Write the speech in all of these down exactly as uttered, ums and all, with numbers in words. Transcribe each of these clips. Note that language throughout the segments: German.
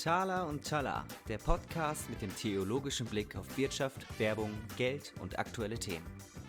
Thaler und Thaler, der Podcast mit dem theologischen Blick auf Wirtschaft, Werbung, Geld und aktuelle Themen.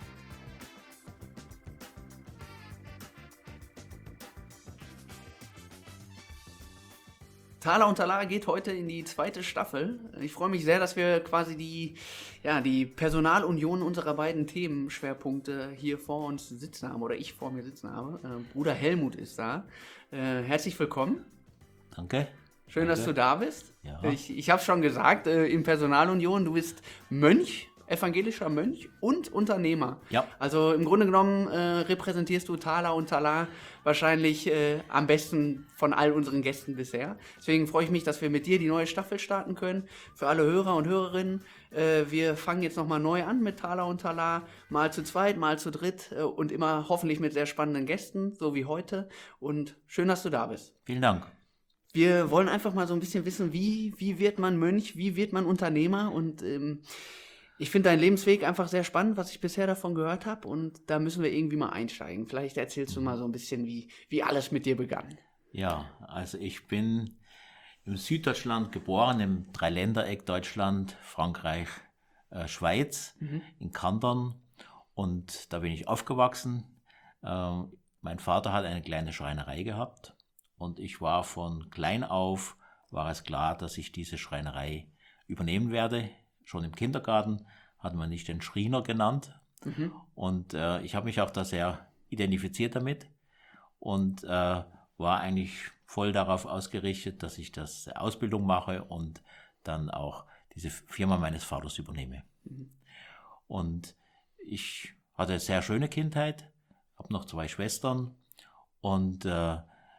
Thaler und Thaler geht heute in die zweite Staffel. Ich freue mich sehr, dass wir quasi die, ja, die Personalunion unserer beiden Themenschwerpunkte hier vor uns sitzen haben, oder ich vor mir sitzen habe. Äh, Bruder Helmut ist da. Äh, herzlich willkommen. Danke. Schön, Danke. dass du da bist. Ja. Ich, ich habe schon gesagt, äh, in Personalunion, du bist Mönch, evangelischer Mönch und Unternehmer. Ja. Also im Grunde genommen äh, repräsentierst du Thaler und Thaler wahrscheinlich äh, am besten von all unseren Gästen bisher. Deswegen freue ich mich, dass wir mit dir die neue Staffel starten können. Für alle Hörer und Hörerinnen, äh, wir fangen jetzt nochmal neu an mit Thaler und Thaler. Mal zu zweit, mal zu dritt äh, und immer hoffentlich mit sehr spannenden Gästen, so wie heute. Und schön, dass du da bist. Vielen Dank. Wir wollen einfach mal so ein bisschen wissen, wie, wie wird man Mönch, wie wird man Unternehmer, und ähm, ich finde deinen Lebensweg einfach sehr spannend, was ich bisher davon gehört habe, und da müssen wir irgendwie mal einsteigen. Vielleicht erzählst du mal so ein bisschen, wie, wie alles mit dir begann. Ja, also ich bin im Süddeutschland geboren, im Dreiländereck Deutschland, Frankreich, äh, Schweiz, mhm. in Kandern, und da bin ich aufgewachsen. Äh, mein Vater hat eine kleine Schreinerei gehabt. Und ich war von klein auf, war es klar, dass ich diese Schreinerei übernehmen werde. Schon im Kindergarten hat man mich den Schriener genannt. Mhm. Und äh, ich habe mich auch da sehr identifiziert damit und äh, war eigentlich voll darauf ausgerichtet, dass ich das Ausbildung mache und dann auch diese Firma meines Vaters übernehme. Mhm. Und ich hatte eine sehr schöne Kindheit, habe noch zwei Schwestern und äh,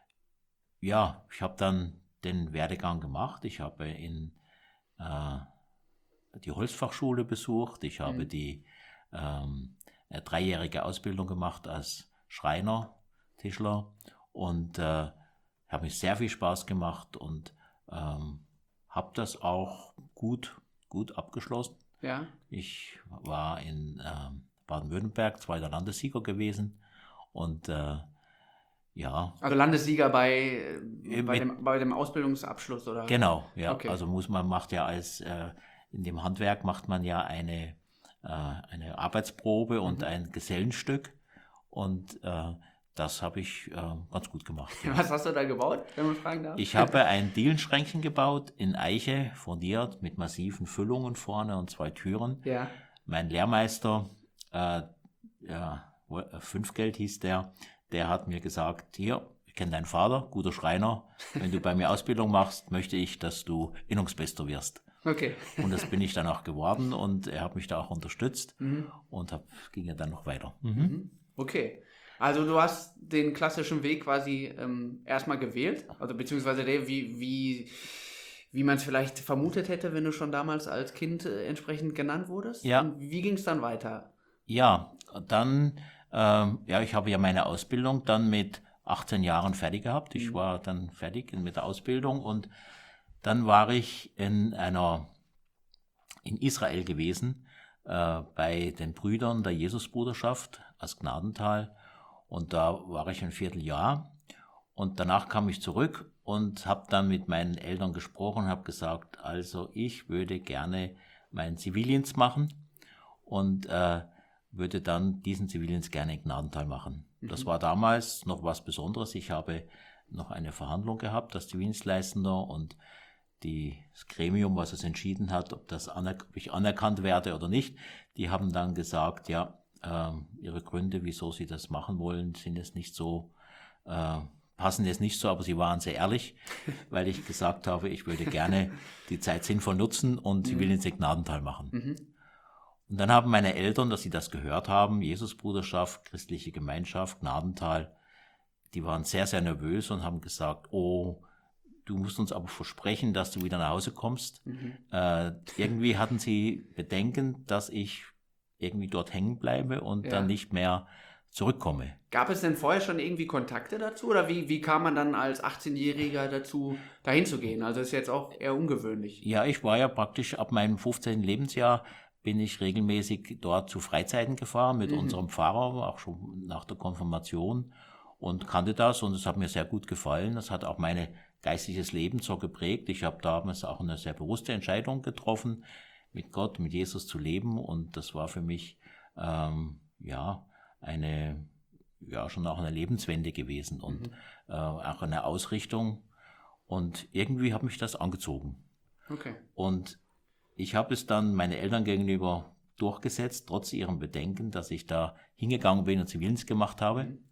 ja, ich habe dann den Werdegang gemacht. Ich habe in äh, die Holzfachschule besucht. Ich habe mhm. die ähm, eine dreijährige Ausbildung gemacht als Schreiner, Tischler, und äh, habe mir sehr viel Spaß gemacht und ähm, habe das auch gut, gut abgeschlossen. Ja. Ich war in äh, Baden-Württemberg zweiter Landessieger gewesen und äh, ja. Also Landessieger bei, äh, bei, dem, bei dem Ausbildungsabschluss, oder? Genau, ja. Okay. Also muss man macht ja als äh, in dem Handwerk macht man ja eine äh, eine Arbeitsprobe und mhm. ein Gesellenstück, und äh, das habe ich äh, ganz gut gemacht. Ja. Was hast du da gebaut, wenn man fragen darf? Ich habe ein Dielenschränkchen gebaut in Eiche, fundiert mit massiven Füllungen vorne und zwei Türen. Ja. Mein Lehrmeister, äh, ja, Fünfgeld hieß der. Der hat mir gesagt, hier, ich kenne deinen Vater, guter Schreiner, wenn du bei mir Ausbildung machst, möchte ich, dass du Innungsbester wirst. Okay. Und das bin ich dann auch geworden, und er hat mich da auch unterstützt mhm. und hab, ging ja dann noch weiter. Mhm. Okay, also du hast den klassischen Weg quasi ähm, erstmal gewählt, also beziehungsweise der, wie, wie, wie man es vielleicht vermutet hätte, wenn du schon damals als Kind äh, entsprechend genannt wurdest. Ja. Und wie ging es dann weiter? Ja, dann... Ähm, ja, ich habe ja meine Ausbildung dann mit achtzehn Jahren fertig gehabt. Ich mhm. war dann fertig mit der Ausbildung, und dann war ich in einer, in Israel gewesen, äh, bei den Brüdern der Jesusbruderschaft aus Gnadental, und da war ich ein Vierteljahr, und danach kam ich zurück und habe dann mit meinen Eltern gesprochen und habe gesagt, also ich würde gerne meinen Zivildienst machen und äh, würde dann diesen Zivildienst gerne in Gnadental machen. Mhm. Das war damals noch was Besonderes. Ich habe noch eine Verhandlung gehabt als Zivildienstleistender, und die, das Gremium, was es entschieden hat, ob, das anerk- ob ich anerkannt werde oder nicht, die haben dann gesagt, ja, äh, ihre Gründe, wieso sie das machen wollen, sind jetzt nicht so, äh, passen jetzt nicht so, aber sie waren sehr ehrlich, weil ich gesagt habe, ich würde gerne die Zeit sinnvoll nutzen und Zivildienst in Gnadental machen. Mhm. Und dann haben meine Eltern, dass sie das gehört haben, Jesusbruderschaft, christliche Gemeinschaft, Gnadental, die waren sehr, sehr nervös und haben gesagt, oh, du musst uns aber versprechen, dass du wieder nach Hause kommst. Mhm. Äh, irgendwie hatten sie Bedenken, dass ich irgendwie dort hängen bleibe und ja. dann nicht mehr zurückkomme. Gab es denn vorher schon irgendwie Kontakte dazu, oder wie, wie kam man dann als achtzehnjähriger dazu, dahin zu gehen? Also ist jetzt auch eher ungewöhnlich. Ja, ich war ja praktisch ab meinem fünfzehnten Lebensjahr bin ich regelmäßig dort zu Freizeiten gefahren mit mhm. unserem Pfarrer, auch schon nach der Konfirmation, und kannte das, und es hat mir sehr gut gefallen. Das hat auch meine geistliches Leben so geprägt. Ich habe damals auch eine sehr bewusste Entscheidung getroffen, mit Gott, mit Jesus zu leben, und das war für mich ähm, ja eine ja schon auch eine Lebenswende gewesen und mhm. äh, auch eine Ausrichtung, und irgendwie hat mich das angezogen. Okay. Und ich habe es dann meinen Eltern gegenüber durchgesetzt, trotz ihrem Bedenken, dass ich da hingegangen bin und Zivildienst gemacht habe. Mhm.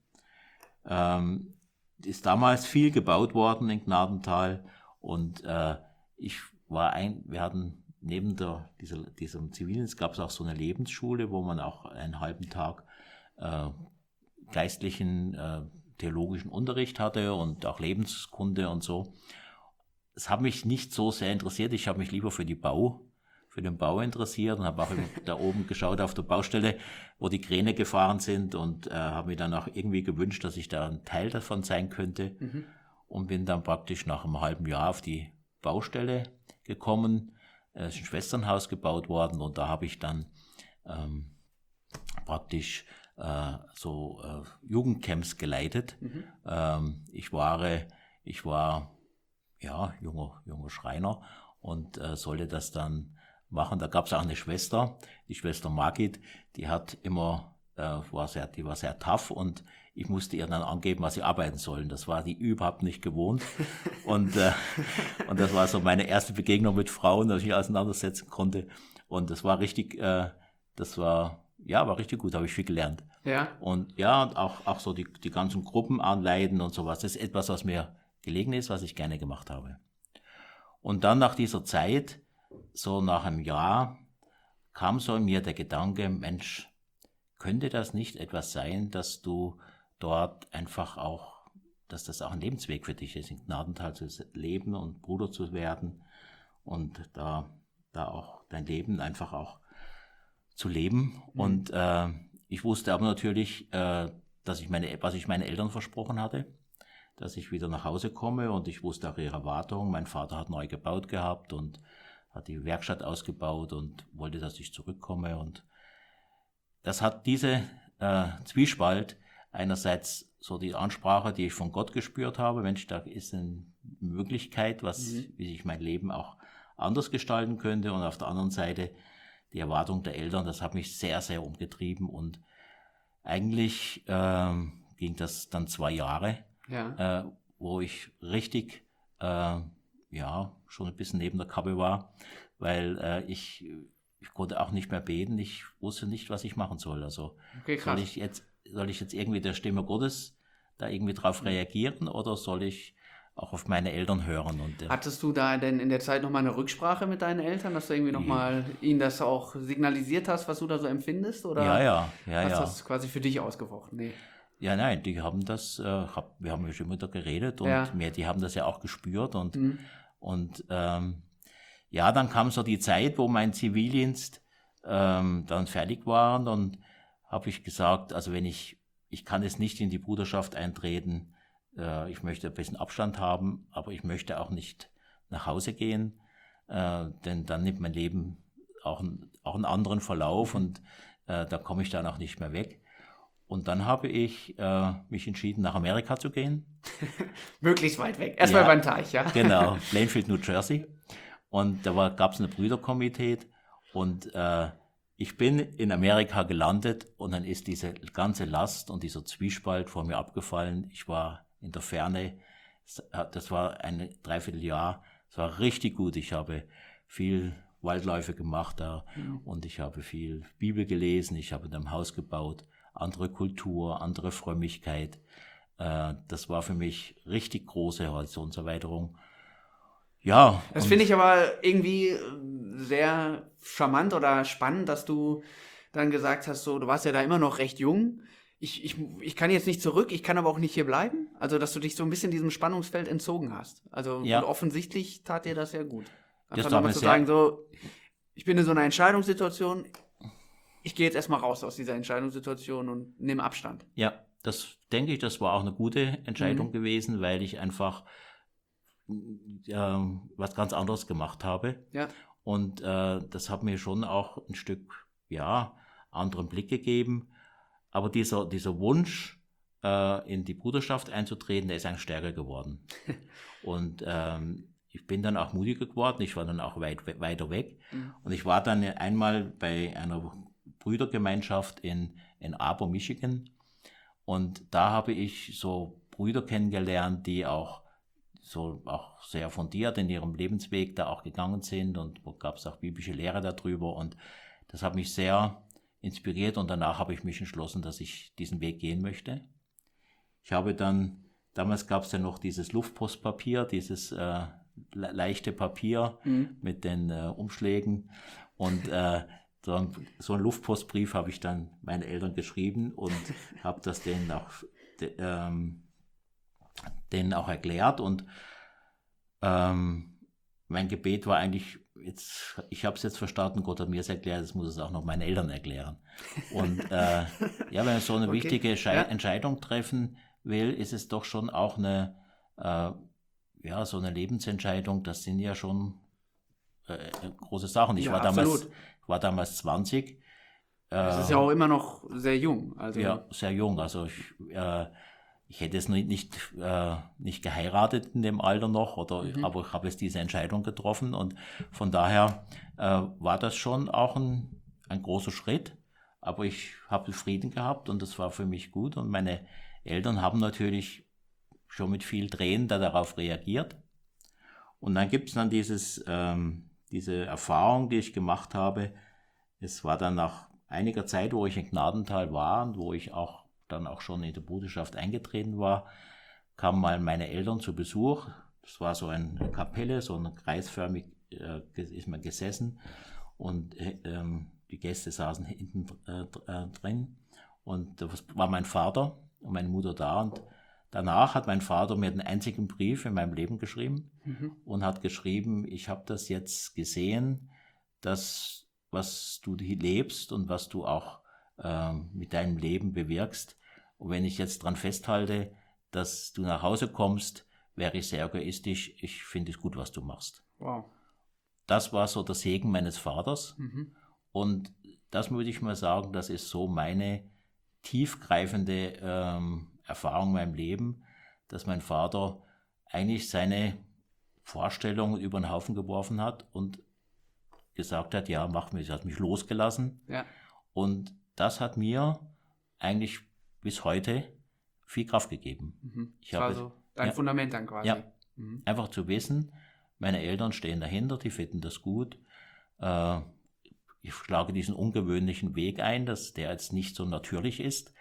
Ähm, ist damals viel gebaut worden in Gnadental, und äh, ich war ein, wir hatten neben der, dieser, diesem Zivildienst gab es auch so eine Lebensschule, wo man auch einen halben Tag äh, geistlichen, äh, theologischen Unterricht hatte und auch Lebenskunde und so. Es hat mich nicht so sehr interessiert, ich habe mich lieber für die Bau, für den Bau interessiert und habe auch da oben geschaut auf der Baustelle, wo die Kräne gefahren sind, und äh, habe mir dann auch irgendwie gewünscht, dass ich da ein Teil davon sein könnte, mhm. und bin dann praktisch nach einem halben Jahr auf die Baustelle gekommen. Es ist ein Schwesternhaus gebaut worden, und da habe ich dann ähm, praktisch äh, so äh, Jugendcamps geleitet. Mhm. Ähm, ich war, ich war ja junger, junger Schreiner und äh, sollte das dann machen. Da gab es auch eine Schwester, die Schwester Margit, die hat immer, äh, war sehr, die war sehr tough, und ich musste ihr dann angeben, was sie arbeiten sollen. Das war die überhaupt nicht gewohnt. und, äh, und das war so meine erste Begegnung mit Frauen, dass ich mich auseinandersetzen konnte. Und das war richtig, äh, das war, ja, war richtig gut, habe ich viel gelernt. Ja. Und ja, auch, auch so die, die ganzen Gruppen anleiten und sowas. Das ist etwas, was mir gelegen ist, was ich gerne gemacht habe. Und dann nach dieser Zeit, so nach einem Jahr, kam so in mir der Gedanke, Mensch, könnte das nicht etwas sein, dass du dort einfach auch, dass das auch ein Lebensweg für dich ist, in Gnadental zu leben und Bruder zu werden und da, da auch dein Leben einfach auch zu leben. Mhm. Und äh, ich wusste aber natürlich, äh, dass ich meine, was ich meinen Eltern versprochen hatte, dass ich wieder nach Hause komme, und ich wusste auch ihre Erwartungen. Mein Vater hat neu gebaut gehabt und hat die Werkstatt ausgebaut und wollte, dass ich zurückkomme, und das hat diese äh, Zwiespalt, einerseits so die Ansprache, die ich von Gott gespürt habe, Mensch, da ist eine Möglichkeit, was, mhm. wie ich mein Leben auch anders gestalten könnte, und auf der anderen Seite die Erwartung der Eltern, das hat mich sehr, sehr umgetrieben, und eigentlich ähm, ging das dann zwei Jahre, ja. äh, wo ich richtig, äh, ja, schon ein bisschen neben der Kappe war, weil äh, ich, ich konnte auch nicht mehr beten, ich wusste nicht, was ich machen soll. Also okay, soll ich jetzt, soll ich jetzt irgendwie der Stimme Gottes da irgendwie drauf reagieren, oder soll ich auch auf meine Eltern hören? Und, äh, Hattest du da denn in der Zeit nochmal eine Rücksprache mit deinen Eltern, dass du irgendwie nochmal ihnen das auch signalisiert hast, was du da so empfindest? Oder ja, ja, ja. hast du ja. das quasi für dich ausgefochten? Nee. Ja, nein, die haben das, äh, hab, wir haben ja schon mit da geredet, und ja. mehr, die haben das ja auch gespürt, und, mhm. und ähm, ja, dann kam so die Zeit, wo mein Zivildienst ähm, dann fertig war, und dann habe ich gesagt, also wenn ich, ich kann jetzt nicht in die Bruderschaft eintreten, äh, ich möchte ein bisschen Abstand haben, aber ich möchte auch nicht nach Hause gehen, äh, denn dann nimmt mein Leben auch, ein, auch einen anderen Verlauf, und äh, da komme ich dann auch nicht mehr weg. Und dann habe ich äh, mich entschieden, nach Amerika zu gehen. Möglichst weit weg. Erstmal ja, beim Teich, ja. Genau, Plainfield, New Jersey. Und da gab es eine Brüderkomitee, und äh, ich bin in Amerika gelandet, und dann ist diese ganze Last und dieser Zwiespalt vor mir abgefallen. Ich war in der Ferne, das war ein Dreivierteljahr, es war richtig gut. Ich habe viel Waldläufe gemacht da, mhm. und ich habe viel Bibel gelesen, ich habe in einem Haus gebaut, andere Kultur, andere Frömmigkeit. Äh, das war für mich richtig große Horizonterweiterung. Ja. Das finde ich aber irgendwie sehr charmant oder spannend, dass du dann gesagt hast, so, du warst ja da immer noch recht jung. Ich, ich, ich kann jetzt nicht zurück, ich kann aber auch nicht hier bleiben. Also, dass du dich so ein bisschen diesem Spannungsfeld entzogen hast. Also, ja. und offensichtlich tat dir das ja gut. Einfach das nochmal zu sagen, so, ich bin in so einer Entscheidungssituation, ich gehe jetzt erstmal raus aus dieser Entscheidungssituation und nehme Abstand. Ja, das denke ich, das war auch eine gute Entscheidung mhm. gewesen, weil ich einfach äh, was ganz anderes gemacht habe. Ja. Und äh, das hat mir schon auch ein Stück, ja, anderen Blick gegeben. Aber dieser, dieser Wunsch, äh, in die Bruderschaft einzutreten, der ist eigentlich stärker geworden. Und ähm, ich bin dann auch mutiger geworden, ich war dann auch weit, we- weiter weg. Mhm. Und ich war dann einmal bei einer Brüdergemeinschaft in, in Aber, Michigan. Und da habe ich so Brüder kennengelernt, die auch so auch sehr fundiert in ihrem Lebensweg da auch gegangen sind. Und da gab es auch biblische Lehre darüber. Und das hat mich sehr inspiriert. Und danach habe ich mich entschlossen, dass ich diesen Weg gehen möchte. Ich habe dann, damals gab es ja noch dieses Luftpostpapier, dieses äh, le- leichte Papier Mhm. mit den äh, Umschlägen. Und äh, so, ein, so einen Luftpostbrief habe ich dann meinen Eltern geschrieben und habe das denen auch, de, ähm, denen auch erklärt. Und ähm, mein Gebet war eigentlich, jetzt, ich habe es jetzt verstanden, Gott hat mir es erklärt, jetzt muss es auch noch meinen Eltern erklären. Und äh, ja, wenn man so eine Okay. wichtige Schei- Ja. Entscheidung treffen will, ist es doch schon auch eine, äh, ja, so eine Lebensentscheidung. Das sind ja schon äh, große Sachen. Ich Ja, war damals, absolut. ich war damals zwanzig. Das äh, ist ja auch immer noch sehr jung. Also, ja, sehr jung. Also ich, äh, ich hätte es nicht, nicht, äh, nicht geheiratet in dem Alter noch, oder, Mhm. aber ich habe jetzt diese Entscheidung getroffen und von daher äh, war das schon auch ein, ein großer Schritt. Aber ich habe Frieden gehabt und das war für mich gut. Und meine Eltern haben natürlich schon mit viel Tränen da darauf reagiert. Und dann gibt es dann dieses, ähm, diese Erfahrung, die ich gemacht habe. Es war dann nach einiger Zeit, wo ich in Gnadental war und wo ich auch dann auch schon in der Bruderschaft eingetreten war, kamen mal meine Eltern zu Besuch. Das war so eine Kapelle, so ein kreisförmig äh, ist man gesessen und äh, ähm, die Gäste saßen hinten äh, äh, drin und das war mein Vater und meine Mutter da und danach hat mein Vater mir den einzigen Brief in meinem Leben geschrieben Mhm. und hat geschrieben, ich habe das jetzt gesehen, dass was du lebst und was du auch ähm, mit deinem Leben bewirkst. Und wenn ich jetzt dran festhalte, dass du nach Hause kommst, wäre ich sehr egoistisch. Ich finde es gut, was du machst. Wow. Das war so der Segen meines Vaters. Mhm. Und das würde ich mal sagen, das ist so meine tiefgreifende ähm, Erfahrung in meinem Leben, dass mein Vater eigentlich seine Vorstellungen über den Haufen geworfen hat und gesagt hat, ja, mach mich, hat mich losgelassen. Ja. Und das hat mir eigentlich bis heute viel Kraft gegeben. Mhm. Ich Das war habe- so dein ja. Fundament dann quasi. Ja. Mhm. Einfach zu wissen, meine Eltern stehen dahinter, die finden das gut. Äh, ich schlage diesen ungewöhnlichen Weg ein, dass der jetzt nicht so natürlich ist.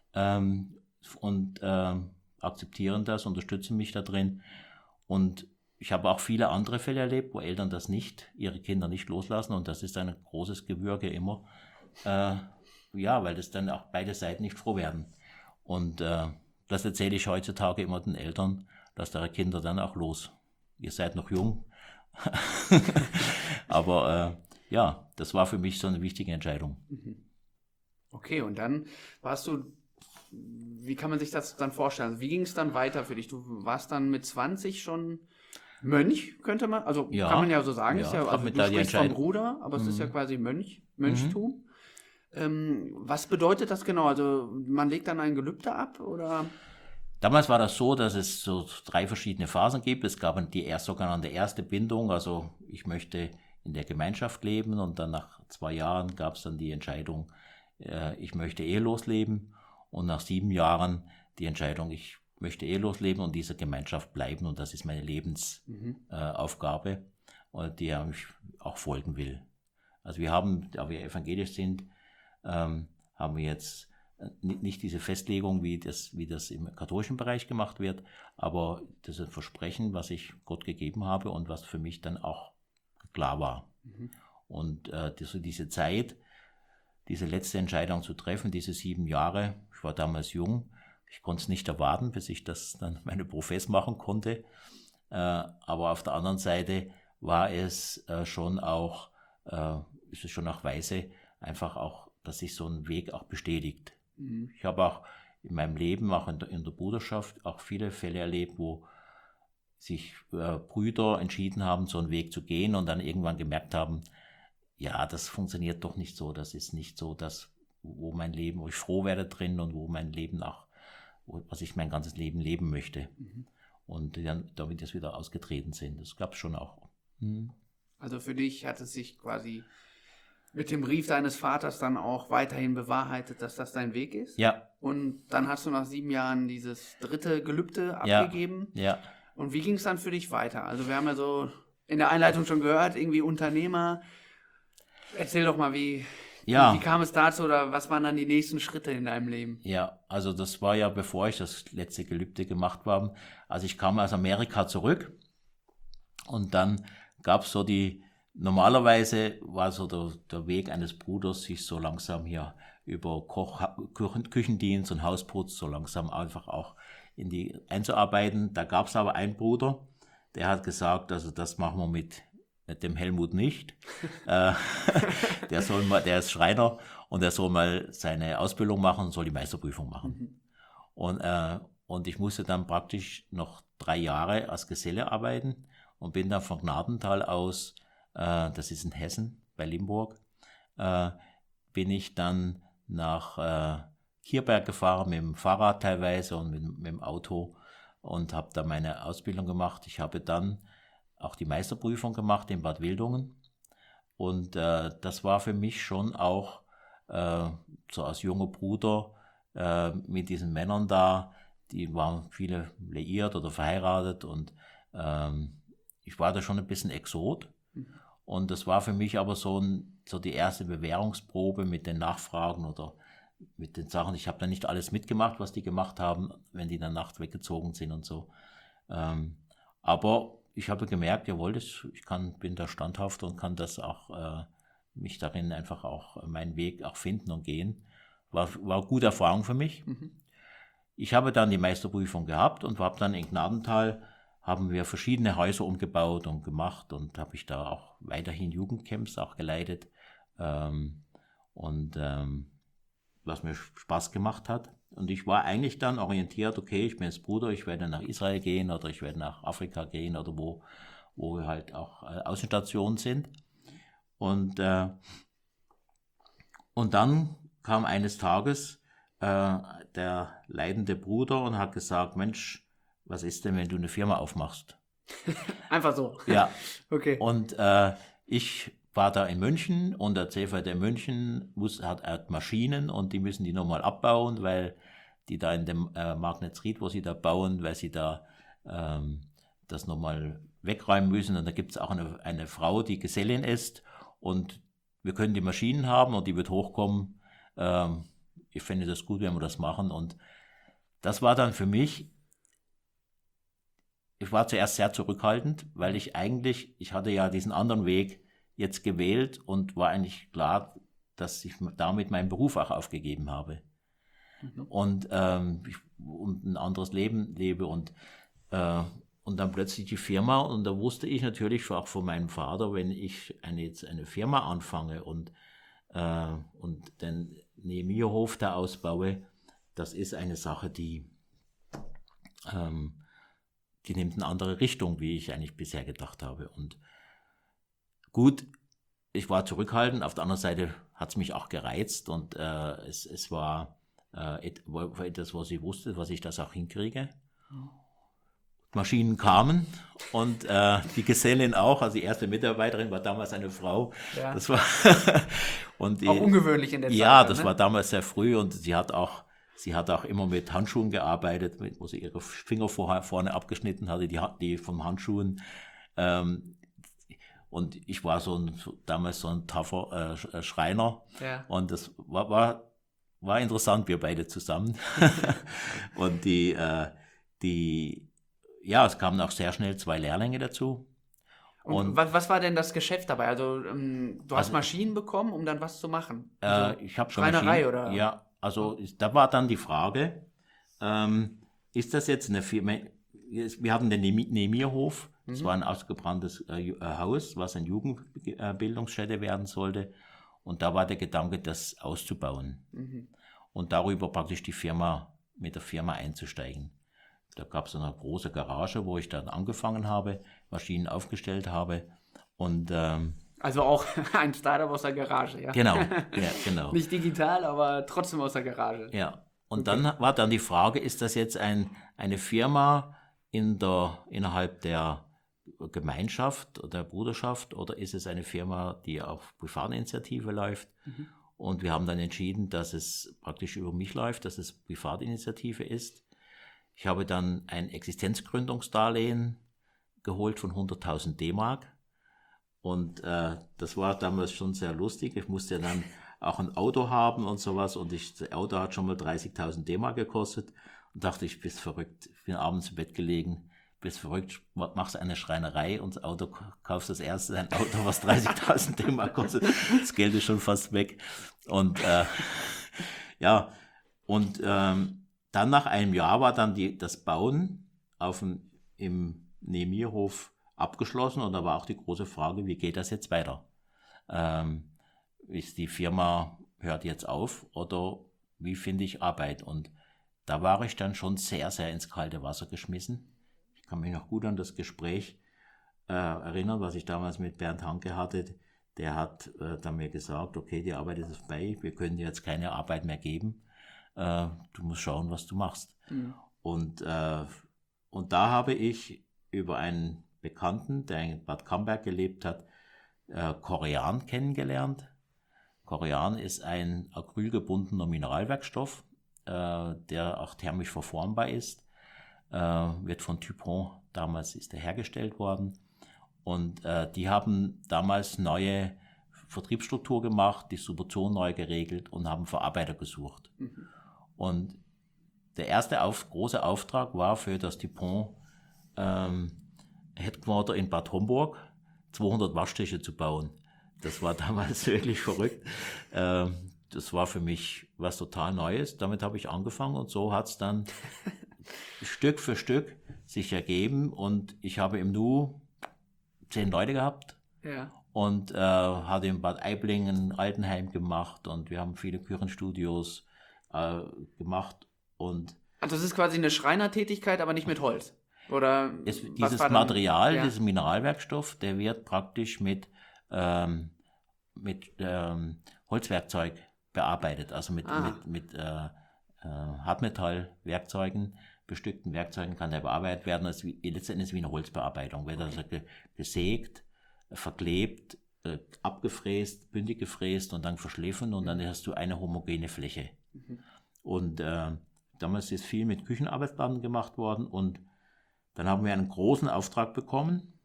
Ähm, und ähm, akzeptieren das, unterstützen mich da drin. Und ich habe auch viele andere Fälle erlebt, wo Eltern das nicht, ihre Kinder nicht loslassen. Und das ist ein großes Gewürge immer. Äh, ja, weil das dann auch beide Seiten nicht froh werden. Und äh, das erzähle ich heutzutage immer den Eltern, lasst eure Kinder dann auch los. Ihr seid noch jung. Aber äh, ja, das war für mich so eine wichtige Entscheidung. Okay, und dann warst du, wie kann man sich das dann vorstellen? Also wie ging es dann weiter für dich? Du warst dann mit zwanzig schon Mönch, könnte man, also Ja. kann man ja so sagen. Ja, Ist ja, hab also mit du da die sprichst vom Entscheidung- Bruder, aber es ist ja Mhm. quasi Mönch, Mönchtum. Ähm, was bedeutet das genau? Also man legt dann ein Gelübde ab oder? Damals war das so, dass es so drei verschiedene Phasen gibt. Es gab die erst, sogenannte erste Bindung, also ich möchte in der Gemeinschaft leben, und dann nach zwei Jahren gab es dann die Entscheidung, äh, ich möchte ehelos leben, und nach sieben Jahren die Entscheidung, ich möchte ehelos leben und dieser Gemeinschaft bleiben, und das ist meine Lebensaufgabe, Mhm. äh, die ich auch folgen will. Also wir haben, da wir evangelisch sind, ähm, haben wir jetzt nicht diese Festlegung, wie das, wie das im katholischen Bereich gemacht wird, aber das ist ein Versprechen, was ich Gott gegeben habe und was für mich dann auch klar war. Mhm. Und äh, diese, diese Zeit, diese letzte Entscheidung zu treffen, diese sieben Jahre, ich war damals jung, ich konnte es nicht erwarten, bis ich das dann meine Profess machen konnte, äh, aber auf der anderen Seite war es äh, schon auch, äh, ist es schon auch weise, einfach auch, dass sich so ein Weg auch bestätigt. Mhm. Ich habe auch in meinem Leben, auch in der, in der Bruderschaft, auch viele Fälle erlebt, wo sich äh, Brüder entschieden haben, so einen Weg zu gehen und dann irgendwann gemerkt haben, ja, das funktioniert doch nicht so, das ist nicht so das, wo mein Leben, wo ich froh werde drin und wo mein Leben auch, was ich mein ganzes Leben leben möchte. Mhm. Und die dann damit jetzt wieder ausgetreten sind. Das gab es schon auch. Mhm. Also für dich hat es sich quasi mit dem Brief deines Vaters dann auch weiterhin bewahrheitet, dass das dein Weg ist? Ja. Und dann hast du nach sieben Jahren dieses dritte Gelübde abgegeben. Ja. Ja. Und wie ging es dann für dich weiter? Also wir haben ja so in der Einleitung schon gehört, irgendwie Unternehmer. Erzähl doch mal, wie, ja. wie, wie kam es dazu oder was waren dann die nächsten Schritte in deinem Leben? Ja, also das war ja, bevor ich das letzte Gelübde gemacht habe. Also ich kam aus Amerika zurück und dann gab es so die, normalerweise war so der, der Weg eines Bruders, sich so langsam hier über Koch, Küchen, Küchendienst und Hausputz so langsam einfach auch in die einzuarbeiten. Da gab es aber einen Bruder, der hat gesagt, also das machen wir mit dem Helmut nicht. äh, der soll mal, der ist Schreiner und der soll mal seine Ausbildung machen und soll die Meisterprüfung machen. Mhm. Und, äh, und ich musste dann praktisch noch drei Jahre als Geselle arbeiten und bin dann von Gnadenthal aus, äh, das ist in Hessen bei Limburg, äh, bin ich dann nach äh, Kierberg gefahren, mit dem Fahrrad teilweise und mit, mit dem Auto und habe da meine Ausbildung gemacht. Ich habe dann auch die Meisterprüfung gemacht in Bad Wildungen und äh, das war für mich schon auch äh, so als junger Bruder äh, mit diesen Männern da, die waren viele liiert oder verheiratet und ähm, ich war da schon ein bisschen Exot mhm. und das war für mich aber so, ein, so die erste Bewährungsprobe mit den Nachfragen oder mit den Sachen. Ich habe da nicht alles mitgemacht, was die gemacht haben, wenn die in der Nacht weggezogen sind und so. Ähm, aber ich habe gemerkt, jawohl, das, ich kann, bin da standhaft und kann das auch, äh, mich darin einfach auch meinen Weg auch finden und gehen. War, war eine gute Erfahrung für mich. Mhm. Ich habe dann die Meisterprüfung gehabt und habe dann in Gnadenthal, haben wir verschiedene Häuser umgebaut und gemacht und habe ich da auch weiterhin Jugendcamps auch geleitet. Ähm, und ähm, was mir Spaß gemacht hat. Und ich war eigentlich dann orientiert, okay, ich bin jetzt Bruder, ich werde nach Israel gehen oder ich werde nach Afrika gehen oder wo, wo halt auch äh, Außenstationen sind. Und, äh, und dann kam eines Tages äh, der leidende Bruder und hat gesagt, Mensch, was ist denn, wenn du eine Firma aufmachst? Einfach so? Ja. Okay. Und äh, ich war da in München und der C V D München muss, hat, hat Maschinen und die müssen die nochmal abbauen, weil die da in dem äh, Magnetried, wo sie da bauen, weil sie da ähm, das nochmal wegräumen müssen. Und da gibt es auch eine, eine Frau, die Gesellin ist und wir können die Maschinen haben und die wird hochkommen. Ähm, ich fände das gut, wenn wir das machen. Und das war dann für mich, ich war zuerst sehr zurückhaltend, weil ich eigentlich, ich hatte ja diesen anderen Weg jetzt gewählt und war eigentlich klar, dass ich damit meinen Beruf auch aufgegeben habe. Mhm. Und, ähm, ich, und ein anderes Leben lebe und, äh, und dann plötzlich die Firma und da wusste ich natürlich auch von meinem Vater, wenn ich eine, jetzt eine Firma anfange und, äh, und den Nehemierhof da ausbaue, das ist eine Sache, die, ähm, die nimmt eine andere Richtung, wie ich eigentlich bisher gedacht habe. Und gut, ich war zurückhaltend, auf der anderen Seite hat es mich auch gereizt und äh, es, es war äh, etwas, was ich wusste, was ich das auch hinkriege. Maschinen kamen und äh, die Gesellin auch, also die erste Mitarbeiterin war damals eine Frau. Ja. Das war und die, auch ungewöhnlich in der Zeit. Ja, das ne? war damals sehr früh und sie hat auch, sie hat auch immer mit Handschuhen gearbeitet, mit, wo sie ihre Finger vor, vorne abgeschnitten hatte, die, die vom Handschuhen. Ähm, und ich war so ein, so, damals so ein tougher äh, Schreiner. Ja. Und das war, war, war interessant, wir beide zusammen. Und die, äh, die, ja, es kamen auch sehr schnell zwei Lehrlinge dazu. Und, und was, was war denn das Geschäft dabei? Also ähm, du hast also, Maschinen bekommen, um dann was zu machen? Also, äh, ich habe schon Schreinerei Maschinen, oder? Ja, also da war dann die Frage, ähm, ist das jetzt eine Firma, wir hatten den Nehemierhof, mhm. das war ein ausgebranntes äh, Haus, was eine Jugendbildungsstätte werden sollte und da war der Gedanke, das auszubauen mhm. und darüber praktisch die Firma, mit der Firma einzusteigen. Da gab es eine große Garage, wo ich dann angefangen habe, Maschinen aufgestellt habe und ähm, also auch ein Startup aus der Garage, ja? Genau, ja, genau. Nicht digital, aber trotzdem aus der Garage. Ja, Und Okay. dann war dann die Frage, ist das jetzt ein, eine Firma in der, innerhalb der Gemeinschaft oder der Bruderschaft oder ist es eine Firma, die auf Privatinitiative läuft? Mhm. Und wir haben dann entschieden, dass es praktisch über mich läuft, dass es Privatinitiative ist. Ich habe dann ein Existenzgründungsdarlehen geholt von hunderttausend D-Mark. Und äh, das war damals schon sehr lustig. Ich musste dann auch ein Auto haben und sowas. Und ich, das Auto hat schon mal dreißigtausend D-Mark gekostet. Und dachte, ich bin verrückt. Ich bin abends im Bett gelegen. Bist verrückt, machst eine Schreinerei und das Auto, kaufst das erste ein Auto, was dreißigtausend D-Mark kostet. Das Geld ist schon fast weg. Und äh, ja, und ähm, dann nach einem Jahr war dann die, das Bauen auf dem, im Nemirhof abgeschlossen und da war auch die große Frage, wie geht das jetzt weiter? Ähm, ist die Firma, hört jetzt auf oder wie finde ich Arbeit? Und da war ich dann schon sehr, sehr ins kalte Wasser geschmissen. Ich kann mich noch gut an das Gespräch äh, erinnern, was ich damals mit Bernd Hanke hatte. Der hat äh, dann mir gesagt, okay, die Arbeit ist vorbei, wir können dir jetzt keine Arbeit mehr geben. Äh, du musst schauen, was du machst. Mhm. Und, äh, und da habe ich über einen Bekannten, der in Bad Camberg gelebt hat, äh, Korean kennengelernt. Korean ist ein acrylgebundener Mineralwerkstoff, äh, der auch thermisch verformbar ist. Äh, wird von Dupont, damals ist er hergestellt worden. Und äh, die haben damals neue Vertriebsstruktur gemacht, Distribution neu geregelt und haben Verarbeiter gesucht. Mhm. Und der erste auf, große Auftrag war für das Dupont ähm, Headquarter in Bad Homburg, zweihundert Waschtische zu bauen. Das war damals wirklich verrückt. Ähm, das war für mich was total Neues. Damit habe ich angefangen und so hat es dann Stück für Stück sich ergeben und ich habe im Nu zehn Leute gehabt. Ja. Und äh, hatte in Bad Aiblingen ein Altenheim gemacht und wir haben viele Küchenstudios äh, gemacht. Und also das ist quasi eine Schreinertätigkeit, aber nicht mit Holz? Oder es, dieses Material, ja. Dieser Mineralwerkstoff, der wird praktisch mit, ähm, mit ähm, Holzwerkzeug bearbeitet, also mit, ah. mit, mit äh, äh, Hartmetallwerkzeugen, bestückten Werkzeugen kann der bearbeitet werden. Das ist wie, letztendlich wie eine Holzbearbeitung, wird also ge- gesägt, verklebt, äh, abgefräst, bündig gefräst und dann verschliffen und dann hast du eine homogene Fläche. Mhm. Und äh, damals ist viel mit Küchenarbeitsplatten gemacht worden und dann haben wir einen großen Auftrag bekommen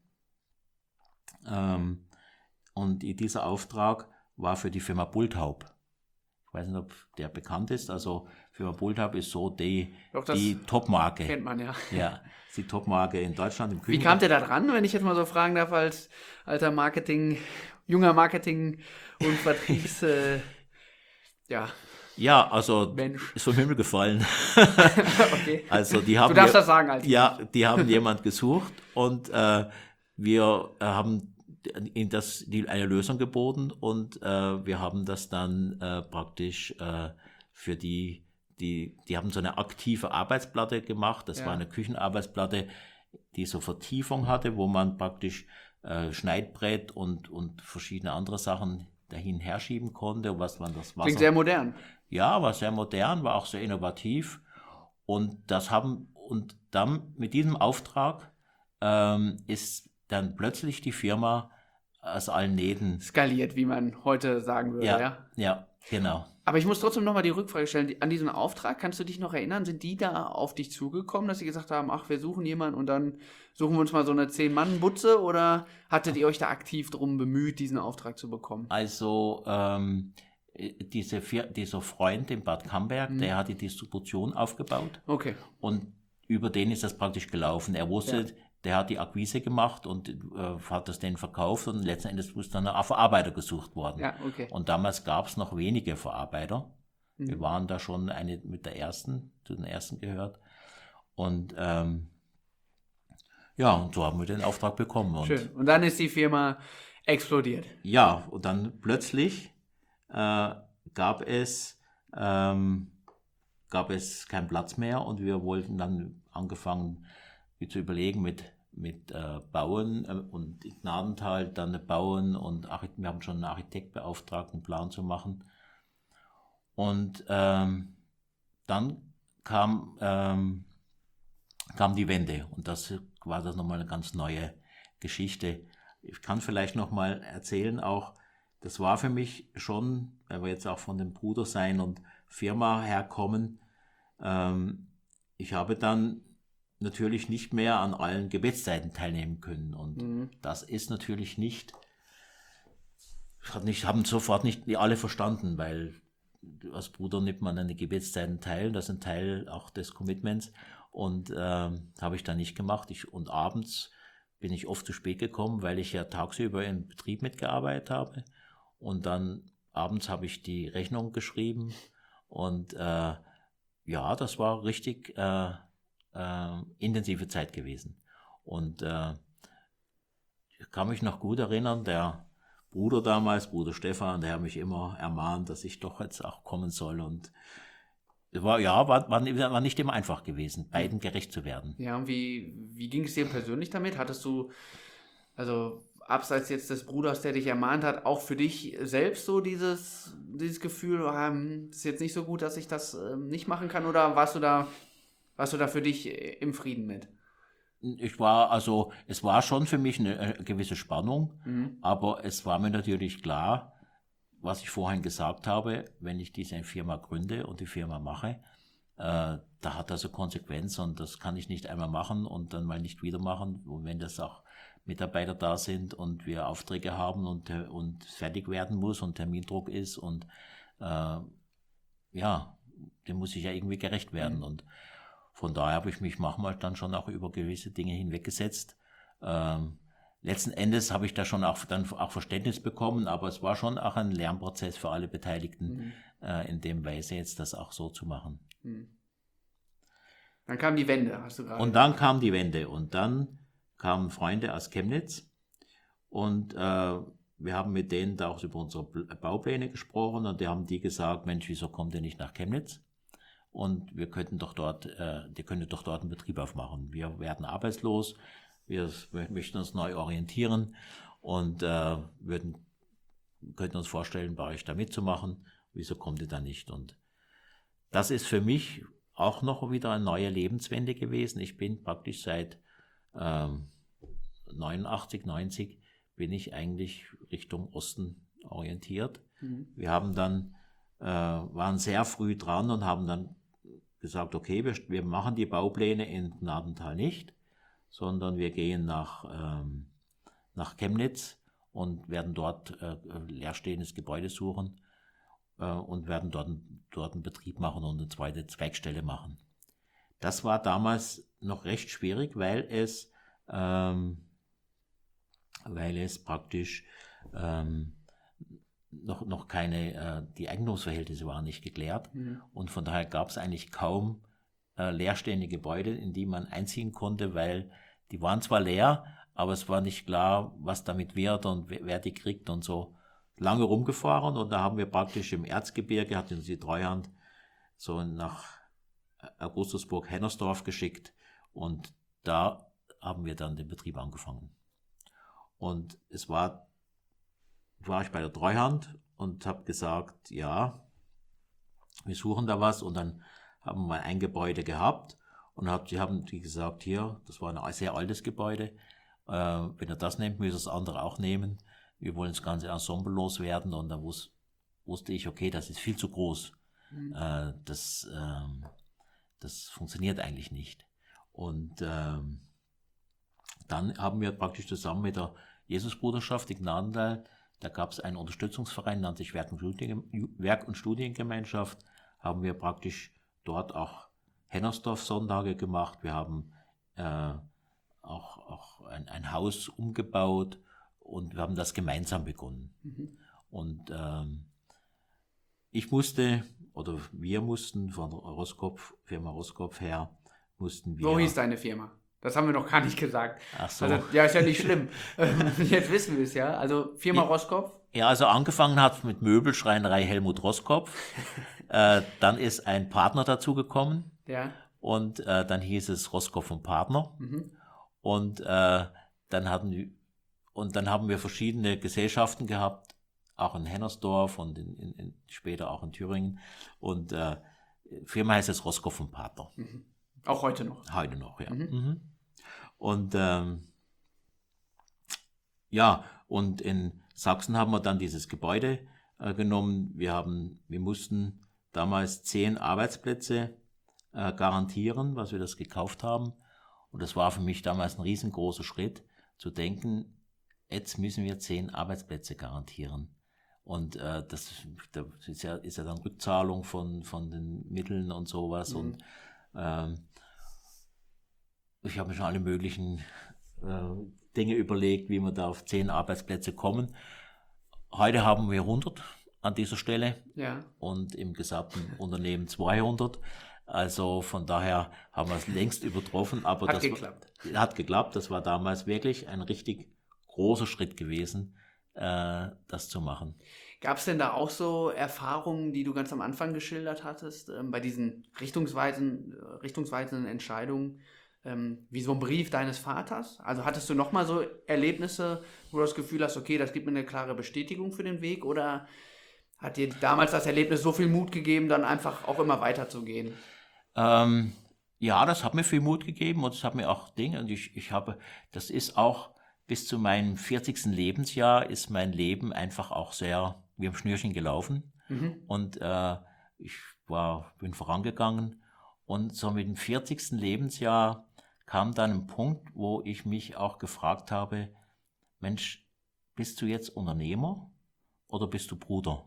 ähm, und dieser Auftrag war für die Firma Bulthaup. Ich weiß nicht, ob der bekannt ist, also Firma Bulthaup ist so die, Doch, die Top-Marke. Kennt man, ja. Ja, ist die Top-Marke in Deutschland im Küchen. Wie kam der da dran, wenn ich jetzt mal so fragen darf, als alter Marketing, junger Marketing- und Vertriebs... äh, ja... Ja, also Mensch. Ist vom Himmel gefallen. Okay. Also die haben du darfst je- das sagen, Alter. Ja, die haben jemand gesucht und äh, wir äh, haben ihnen das, die, eine Lösung geboten und äh, wir haben das dann äh, praktisch äh, für die, die, die haben so eine aktive Arbeitsplatte gemacht. Das Ja. war eine Küchenarbeitsplatte, die so Vertiefung hatte, wo man praktisch äh, Schneidbrett und, und verschiedene andere Sachen dahin herschieben konnte, was man das Wasser... Klingt sehr modern. Ja, war sehr modern, war auch sehr innovativ und das haben und dann mit diesem Auftrag ähm, ist dann plötzlich die Firma aus allen Nähten skaliert, wie man heute sagen würde, ja, ja. Ja, genau. Aber ich muss trotzdem nochmal die Rückfrage stellen, an diesen Auftrag, kannst du dich noch erinnern, sind die da auf dich zugekommen, dass sie gesagt haben, ach, wir suchen jemanden und dann suchen wir uns mal so eine zehn-Mann-Butze oder hattet ihr euch da aktiv drum bemüht, diesen Auftrag zu bekommen? Also ähm, diese Fir- dieser Freund in Bad Camberg, mhm. der hat die Distribution aufgebaut. Okay. Und über den ist das praktisch gelaufen. Er wusste, ja. der hat die Akquise gemacht und äh, hat das denen verkauft und letzten Endes ist dann ein Verarbeiter gesucht worden. Ja, okay. Und damals gab es noch wenige Verarbeiter. Mhm. Wir waren da schon eine mit der ersten, zu den ersten gehört. Und ähm, ja, und so haben wir den Auftrag bekommen. Und schön. Und dann ist die Firma explodiert. Ja, und dann plötzlich äh, gab es ähm, gab es keinen Platz mehr und wir wollten dann angefangen wie zu überlegen mit mit äh, Bauen äh, und in Gnadenthal dann Bauen und Architekt, wir haben schon einen Architekt beauftragt, einen Plan zu machen. Und ähm, dann kam, ähm, kam die Wende und das war dann nochmal eine ganz neue Geschichte. Ich kann vielleicht nochmal erzählen auch, das war für mich schon, weil wir jetzt auch von dem Brudersein und Firma herkommen, ähm, ich habe dann natürlich nicht mehr an allen Gebetszeiten teilnehmen können und mhm. das ist natürlich nicht, hat nicht, haben sofort nicht alle verstanden, weil als Bruder nimmt man an den Gebetszeiten teil, das ist ein Teil auch des Commitments und äh, habe ich dann nicht gemacht. Ich, und abends bin ich oft zu spät gekommen, weil ich ja tagsüber im Betrieb mitgearbeitet habe und dann abends habe ich die Rechnung geschrieben und äh, ja, das war richtig äh, äh, intensive Zeit gewesen und äh, ich kann mich noch gut erinnern, der Bruder damals, Bruder Stefan, der hat mich immer ermahnt, dass ich doch jetzt auch kommen soll und war, ja, war, war, war nicht immer einfach gewesen, beiden gerecht zu werden. Ja, und wie, wie ging es dir persönlich damit? Hattest du, also abseits jetzt des Bruders, der dich ermahnt hat, auch für dich selbst so dieses, dieses Gefühl, ähm, ist jetzt nicht so gut, dass ich das ähm, nicht machen kann oder warst du da, warst du da für dich im Frieden mit? Ich war, also, es war schon für mich eine, eine gewisse Spannung, mhm. aber es war mir natürlich klar, was ich vorhin gesagt habe, wenn ich diese Firma gründe und die Firma mache, äh, da hat das eine Konsequenz und das kann ich nicht einmal machen und dann mal nicht wieder machen. Und wenn das auch Mitarbeiter da sind und wir Aufträge haben und, und fertig werden muss und Termindruck ist und äh, ja, dem muss ich ja irgendwie gerecht werden. Mhm. Und von daher habe ich mich manchmal dann schon auch über gewisse Dinge hinweggesetzt. Ähm, letzten Endes habe ich da schon auch, dann auch Verständnis bekommen, aber es war schon auch ein Lernprozess für alle Beteiligten, mhm. äh, in dem Weise jetzt das auch so zu machen. Mhm. Dann kam die Wende, hast du gerade Und dann kam die Wende und dann kamen Freunde aus Chemnitz und äh, wir haben mit denen da auch über unsere Baupläne gesprochen und die haben die gesagt, Mensch, wieso kommt ihr nicht nach Chemnitz? Und wir könnten doch dort, äh, die könnte doch dort einen Betrieb aufmachen. Wir werden arbeitslos, wir möchten uns neu orientieren und äh, würden, könnten uns vorstellen, bei euch da mitzumachen. Wieso kommt ihr da nicht? Und das ist für mich auch noch wieder eine neue Lebenswende gewesen. Ich bin praktisch seit ähm, neunundachtzig, neunzig bin ich eigentlich Richtung Osten orientiert. Mhm. Wir haben dann, äh, waren sehr früh dran und haben dann gesagt, okay, wir, wir machen die Baupläne in Gnadenthal nicht, sondern wir gehen nach, ähm, nach Chemnitz und werden dort äh, leerstehendes Gebäude suchen äh, und werden dort, dort einen Betrieb machen und eine zweite Zweigstelle machen. Das war damals noch recht schwierig, weil es, ähm, weil es praktisch ähm, noch, noch keine, äh, die Eigentumsverhältnisse waren nicht geklärt mhm. und von daher gab es eigentlich kaum äh, leerstehende Gebäude, in die man einziehen konnte, weil die waren zwar leer, aber es war nicht klar, was damit wird und wer, wer die kriegt und so. Lange rumgefahren und da haben wir praktisch im Erzgebirge, hat uns die Treuhand so nach Augustusburg-Hennersdorf geschickt und da haben wir dann den Betrieb angefangen. Und es war, war ich bei der Treuhand und habe gesagt, ja, wir suchen da was und dann haben wir mal ein Gebäude gehabt und hab, die haben die gesagt, hier, das war ein sehr altes Gebäude, äh, wenn ihr das nehmt, müsst ihr das andere auch nehmen. Wir wollen das ganze Ensemble loswerden und dann wus, wusste ich, okay, das ist viel zu groß. Mhm. Äh, das, ähm, das funktioniert eigentlich nicht. Und ähm, dann haben wir praktisch zusammen mit der Jesusbruderschaft in Gnadenthal, da gab es einen Unterstützungsverein, nannte sich Werk und, Studien, Werk und Studiengemeinschaft, haben wir praktisch dort auch Hennersdorf-Sonntage gemacht. Wir haben äh, auch, auch ein, ein Haus umgebaut und wir haben das gemeinsam begonnen. Mhm. Und ähm, ich musste, oder wir mussten von Roskopf, Firma Roskopf her, mussten wir... Wo hieß deine Firma? Das haben wir noch gar nicht gesagt. Ach so. Also, ja, ist ja nicht schlimm. Jetzt wissen wir es ja. Also Firma ja, Roskopf. Ja, also angefangen hat mit Möbelschreinerei Helmut Roskopf. äh, dann ist ein Partner dazugekommen. Ja. Und äh, dann hieß es Roskopf und Partner. Mhm. Und äh, dann hatten wir, und dann haben wir verschiedene Gesellschaften gehabt, auch in Hennersdorf und in, in, in, später auch in Thüringen. Und äh, Firma heißt jetzt Roskopf und Partner. Mhm. Auch heute noch? Heute noch, ja. Mhm. Mhm. Und ähm, ja, und in Sachsen haben wir dann dieses Gebäude äh, genommen. Wir haben, wir mussten damals zehn Arbeitsplätze äh, garantieren, was wir das gekauft haben. Und das war für mich damals ein riesengroßer Schritt, zu denken, jetzt müssen wir zehn Arbeitsplätze garantieren. Und äh, das, das ist, ja, ist ja dann Rückzahlung von, von den Mitteln und sowas. Mhm. Und ähm, ich habe mir schon alle möglichen äh, Dinge überlegt, wie wir da auf zehn Arbeitsplätze kommen. Heute haben wir hundert an dieser Stelle, ja, und im gesamten Unternehmen zweihundert. Also von daher haben wir es längst übertroffen. Aber hat das geklappt. War, hat geklappt. Das war damals wirklich ein richtig großer Schritt gewesen, äh, das zu machen. Gab es denn da auch so Erfahrungen, die du ganz am Anfang geschildert hattest, ähm, bei diesen richtungsweisen, richtungsweisenden Entscheidungen, ähm, wie so ein Brief deines Vaters? Also hattest du nochmal so Erlebnisse, wo du das Gefühl hast, okay, das gibt mir eine klare Bestätigung für den Weg, oder hat dir damals das Erlebnis so viel Mut gegeben, dann einfach auch immer weiterzugehen? Ähm, ja, das hat mir viel Mut gegeben und es hat mir auch Dinge, und ich, ich habe, das ist auch bis zu meinem vierzigsten Lebensjahr ist mein Leben einfach auch sehr wie am Schnürchen gelaufen. Mhm. Und äh, ich war, bin vorangegangen. Und so mit dem vierzigsten Lebensjahr kam dann ein Punkt, wo ich mich auch gefragt habe, Mensch, bist du jetzt Unternehmer oder bist du Bruder?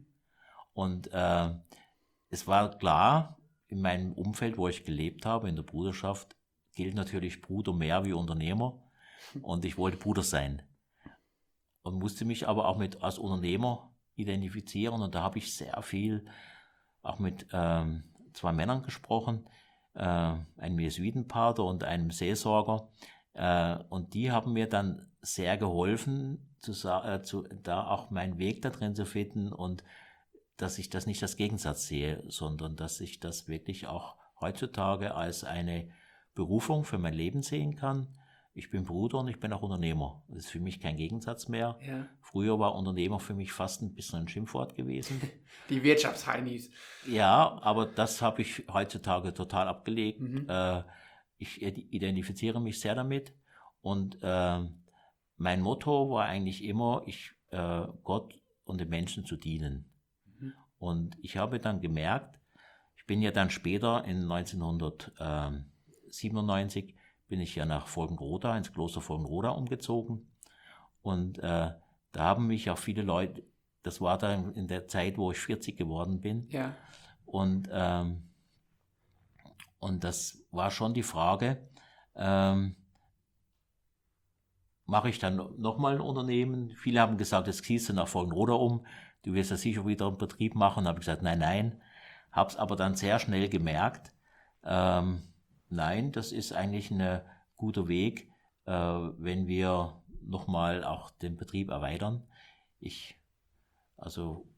Und äh, es war klar, in meinem Umfeld, wo ich gelebt habe, in der Bruderschaft, gilt natürlich Bruder mehr wie Unternehmer. Und ich wollte Bruder sein. Und musste mich aber auch mit als Unternehmer identifizieren. Und da habe ich sehr viel auch mit ähm, zwei Männern gesprochen, äh, einem Jesuitenpater und einem Seelsorger. Äh, und die haben mir dann sehr geholfen, zu, äh, zu, da auch meinen Weg da drin zu finden und dass ich das nicht als Gegensatz sehe, sondern dass ich das wirklich auch heutzutage als eine Berufung für mein Leben sehen kann. Ich bin Bruder und ich bin auch Unternehmer. Das ist für mich kein Gegensatz mehr. Ja. Früher war Unternehmer für mich fast ein bisschen ein Schimpfwort gewesen. Die Wirtschaftsheinis. Ja, aber das habe ich heutzutage total abgelegt. Mhm. Äh, ich identifiziere mich sehr damit. Und äh, mein Motto war eigentlich immer, ich, äh, Gott und den Menschen zu dienen. Mhm. Und ich habe dann gemerkt, ich bin ja dann später in neunzehnhundertsiebenundneunzig bin ich ja nach Folgenroda, ins Kloster Folgenroda umgezogen. Und äh, da haben mich auch viele Leute, das war dann in der Zeit, wo ich vierzig geworden bin. Ja. Und, ähm, und das war schon die Frage, ähm, mache ich dann nochmal ein Unternehmen? Viele haben gesagt, jetzt ziehst du nach Folgenroda um, du wirst ja sicher wieder einen Betrieb machen. Da habe ich gesagt, nein, nein. Habe es aber dann sehr schnell gemerkt, ähm, nein, das ist eigentlich ein guter Weg, äh, wenn wir nochmal auch den Betrieb erweitern. Ich, also,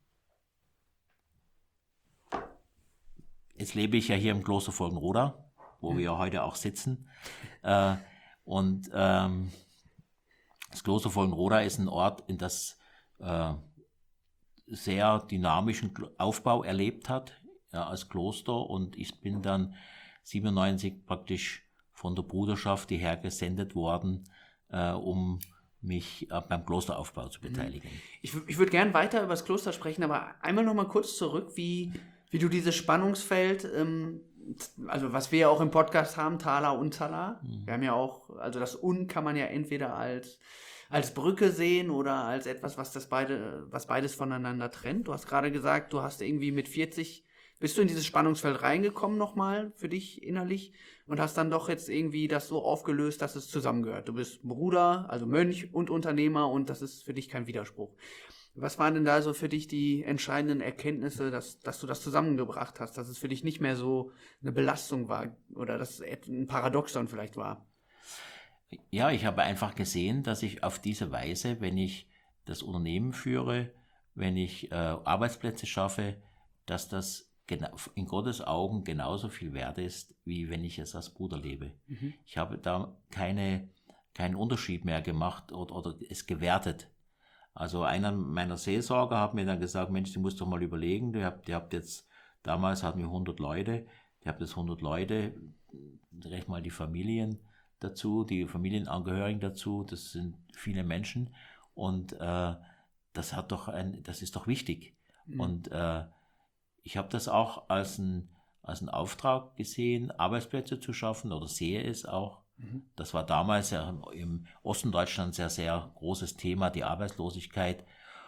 jetzt lebe ich ja hier im Kloster Folgenroda, wo mhm. wir heute auch sitzen. Äh, und ähm, das Kloster Folgenroda ist ein Ort, in das äh, sehr dynamischen Aufbau erlebt hat, ja, als Kloster. Und ich bin dann siebenundneunzig praktisch von der Bruderschaft hierher gesendet worden, äh, um mich äh, beim Klosteraufbau zu beteiligen. Ich, ich würde gern weiter über das Kloster sprechen, aber einmal noch mal kurz zurück, wie, wie du dieses Spannungsfeld, ähm, also was wir ja auch im Podcast haben, Thaler und Talar, mhm. wir haben ja auch, also das Un kann man ja entweder als, als Brücke sehen oder als etwas, was das beide, was beides voneinander trennt. Du hast gerade gesagt, du hast irgendwie mit vierzig bist du in dieses Spannungsfeld reingekommen nochmal für dich innerlich und hast dann doch jetzt irgendwie das so aufgelöst, dass es zusammengehört. Du bist Bruder, also Mönch und Unternehmer und das ist für dich kein Widerspruch. Was waren denn da so für dich die entscheidenden Erkenntnisse, dass, dass du das zusammengebracht hast, dass es für dich nicht mehr so eine Belastung war oder dass es ein Paradoxon vielleicht war? Ja, ich habe einfach gesehen, dass ich auf diese Weise, wenn ich das Unternehmen führe, wenn ich äh, Arbeitsplätze schaffe, dass das in Gottes Augen genauso viel wert ist, wie wenn ich es als Bruder lebe. Mhm. Ich habe da keine, keinen Unterschied mehr gemacht oder, oder es gewertet. Also einer meiner Seelsorger hat mir dann gesagt, Mensch, du musst doch mal überlegen, ihr habt, ihr habt jetzt damals hatten wir hundert Leute. Ich habe das hundert Leute, recht mal die Familien dazu, die Familienangehörigen dazu. Das sind viele Menschen und äh, das hat doch ein, das ist doch wichtig. Mhm. Und äh, ich habe das auch als ein als einen Auftrag gesehen, Arbeitsplätze zu schaffen oder sehe es auch. Mhm. Das war damals ja im Osten Deutschlands sehr, sehr großes Thema, die Arbeitslosigkeit.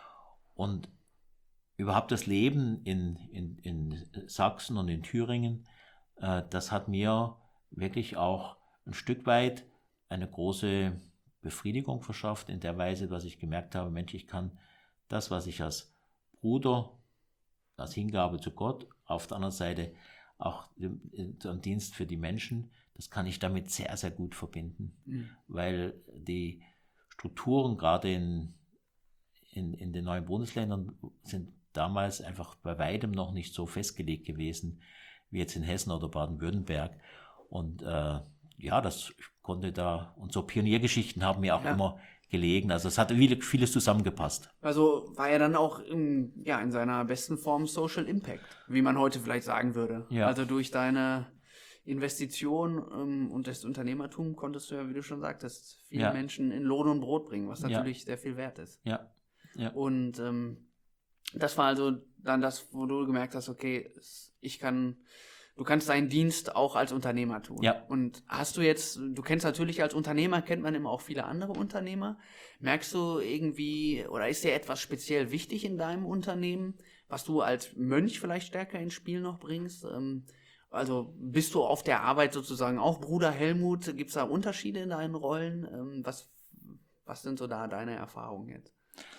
Und überhaupt das Leben in, in, in Sachsen und in Thüringen, äh, das hat mir wirklich auch ein Stück weit eine große Befriedigung verschafft, in der Weise, dass ich gemerkt habe, Mensch, ich kann das, was ich als Bruder, als Hingabe zu Gott, auf der anderen Seite auch am Dienst für die Menschen, das kann ich damit sehr, sehr gut verbinden, mhm. weil die Strukturen gerade in, in, in den neuen Bundesländern sind damals einfach bei weitem noch nicht so festgelegt gewesen, wie jetzt in Hessen oder Baden-Württemberg. Und äh, ja, das konnte da, und so Pioniergeschichten haben mir auch ja. immer gelegen. Also es hat vieles zusammengepasst. Also war er dann auch in, ja, in seiner besten Form Social Impact, wie man heute vielleicht sagen würde. Ja. Also durch deine Investition ähm, und das Unternehmertum konntest du ja, wie du schon sagtest, viele ja. Menschen in Lohn und Brot bringen, was natürlich ja. sehr viel wert ist. Ja. ja. Und ähm, das war also dann das, wo du gemerkt hast, okay, ich kann... Du kannst deinen Dienst auch als Unternehmer tun. Ja. Und hast du jetzt, du kennst natürlich als Unternehmer, kennt man immer auch viele andere Unternehmer. Merkst du irgendwie, oder ist dir etwas speziell wichtig in deinem Unternehmen, was du als Mönch vielleicht stärker ins Spiel noch bringst? Also bist du auf der Arbeit sozusagen auch Bruder Helmut? Gibt es da Unterschiede in deinen Rollen? Was, was sind so da deine Erfahrungen jetzt?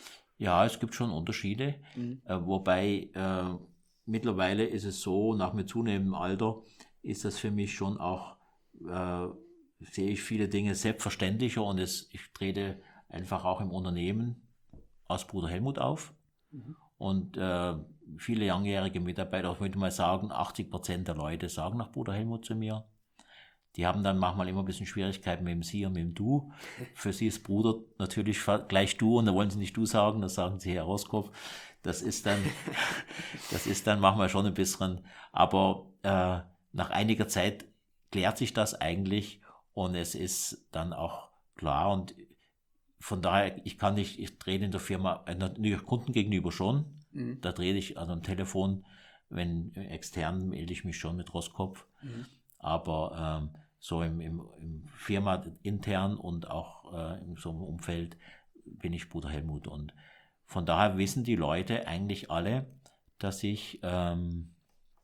Ja, es gibt schon Unterschiede, mhm. äh, wobei... Äh, Mittlerweile ist es so, nach mit zunehmendem Alter ist das für mich schon auch, äh, sehe ich viele Dinge selbstverständlicher und es, ich trete einfach auch im Unternehmen als Bruder Helmut auf. Mhm. Und äh, viele langjährige Mitarbeiter, ich würde mal sagen, achtzig Prozent der Leute sagen nach Bruder Helmut zu mir. Die haben dann manchmal immer ein bisschen Schwierigkeiten mit dem Sie und mit dem Du. Für sie ist Bruder natürlich gleich Du und da wollen sie nicht Du sagen, das sagen sie Herr Roskopf. Das ist dann, das ist dann manchmal schon ein bisschen, aber äh, nach einiger Zeit klärt sich das eigentlich und es ist dann auch klar und von daher, ich kann nicht, ich drehe in der Firma, natürlich Kunden gegenüber schon, mhm. da drehe ich also am Telefon, wenn extern melde ich mich schon mit Roskopf, mhm. aber ähm, so im, im, im Firma intern und auch äh, in so einem Umfeld bin ich Bruder Helmut und von daher wissen die Leute eigentlich alle, dass ich, ähm,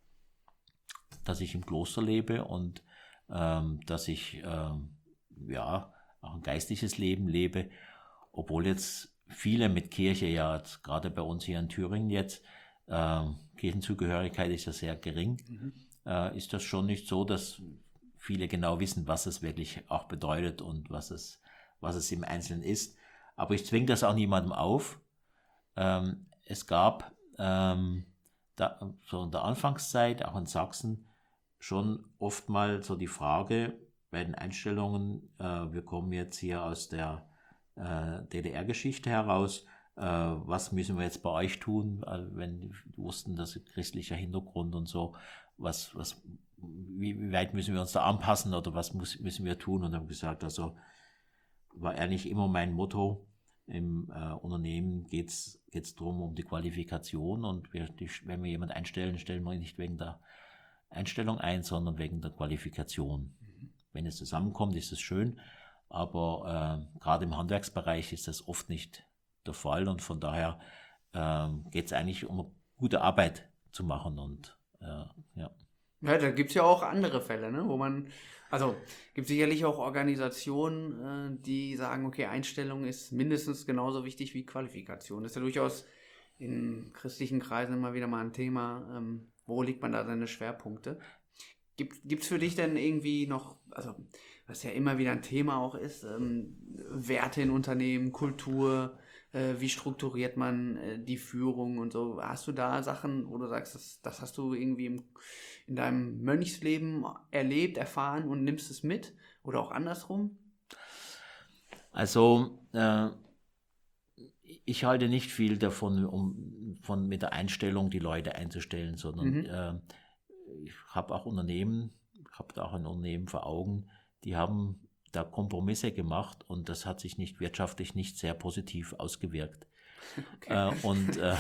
dass ich im Kloster lebe und ähm, dass ich ähm, ja auch ein geistliches Leben lebe, obwohl jetzt viele mit Kirche ja jetzt, gerade bei uns hier in Thüringen jetzt äh, Kirchenzugehörigkeit ist ja sehr gering, mhm. äh, ist das schon nicht so, dass viele genau wissen, was es wirklich auch bedeutet und was es, was es im Einzelnen ist. Aber ich zwinge das auch niemandem auf. Ähm, es gab ähm, da, so in der Anfangszeit, auch in Sachsen, schon oft mal so die Frage bei den Einstellungen, äh, wir kommen jetzt hier aus der äh, D D R-Geschichte heraus, äh, was müssen wir jetzt bei euch tun, also wenn die wussten, dass christlicher Hintergrund und so, was, was, wie, wie weit müssen wir uns da anpassen oder was muss, müssen wir tun und haben gesagt, also war eigentlich immer mein Motto, im äh, Unternehmen geht es darum, um die Qualifikation und wir, die, wenn wir jemanden einstellen, stellen wir ihn nicht wegen der Einstellung ein, sondern wegen der Qualifikation. Mhm. Wenn es zusammenkommt, ist es schön, aber äh, gerade im Handwerksbereich ist das oft nicht der Fall und von daher äh, geht es eigentlich um gute Arbeit zu machen und äh, ja. Ja, da gibt es ja auch andere Fälle, ne, wo man, also gibt sicherlich auch Organisationen, äh, die sagen, okay, Einstellung ist mindestens genauso wichtig wie Qualifikation. Das ist ja durchaus in christlichen Kreisen immer wieder mal ein Thema. Ähm, wo legt man da seine Schwerpunkte? Gibt es für dich denn irgendwie noch, also was ja immer wieder ein Thema auch ist, ähm, Werte in Unternehmen, Kultur, äh, wie strukturiert man äh, die Führung und so? Hast du da Sachen, wo du sagst, das, das hast du irgendwie im, in deinem Mönchsleben erlebt, erfahren und nimmst es mit? Oder auch andersrum? Also äh, ich halte nicht viel davon, um von mit der Einstellung die Leute einzustellen, sondern Mhm. äh, ich habe auch Unternehmen, ich habe da auch ein Unternehmen vor Augen, die haben da Kompromisse gemacht und das hat sich nicht wirtschaftlich nicht sehr positiv ausgewirkt. Okay. Äh, und äh,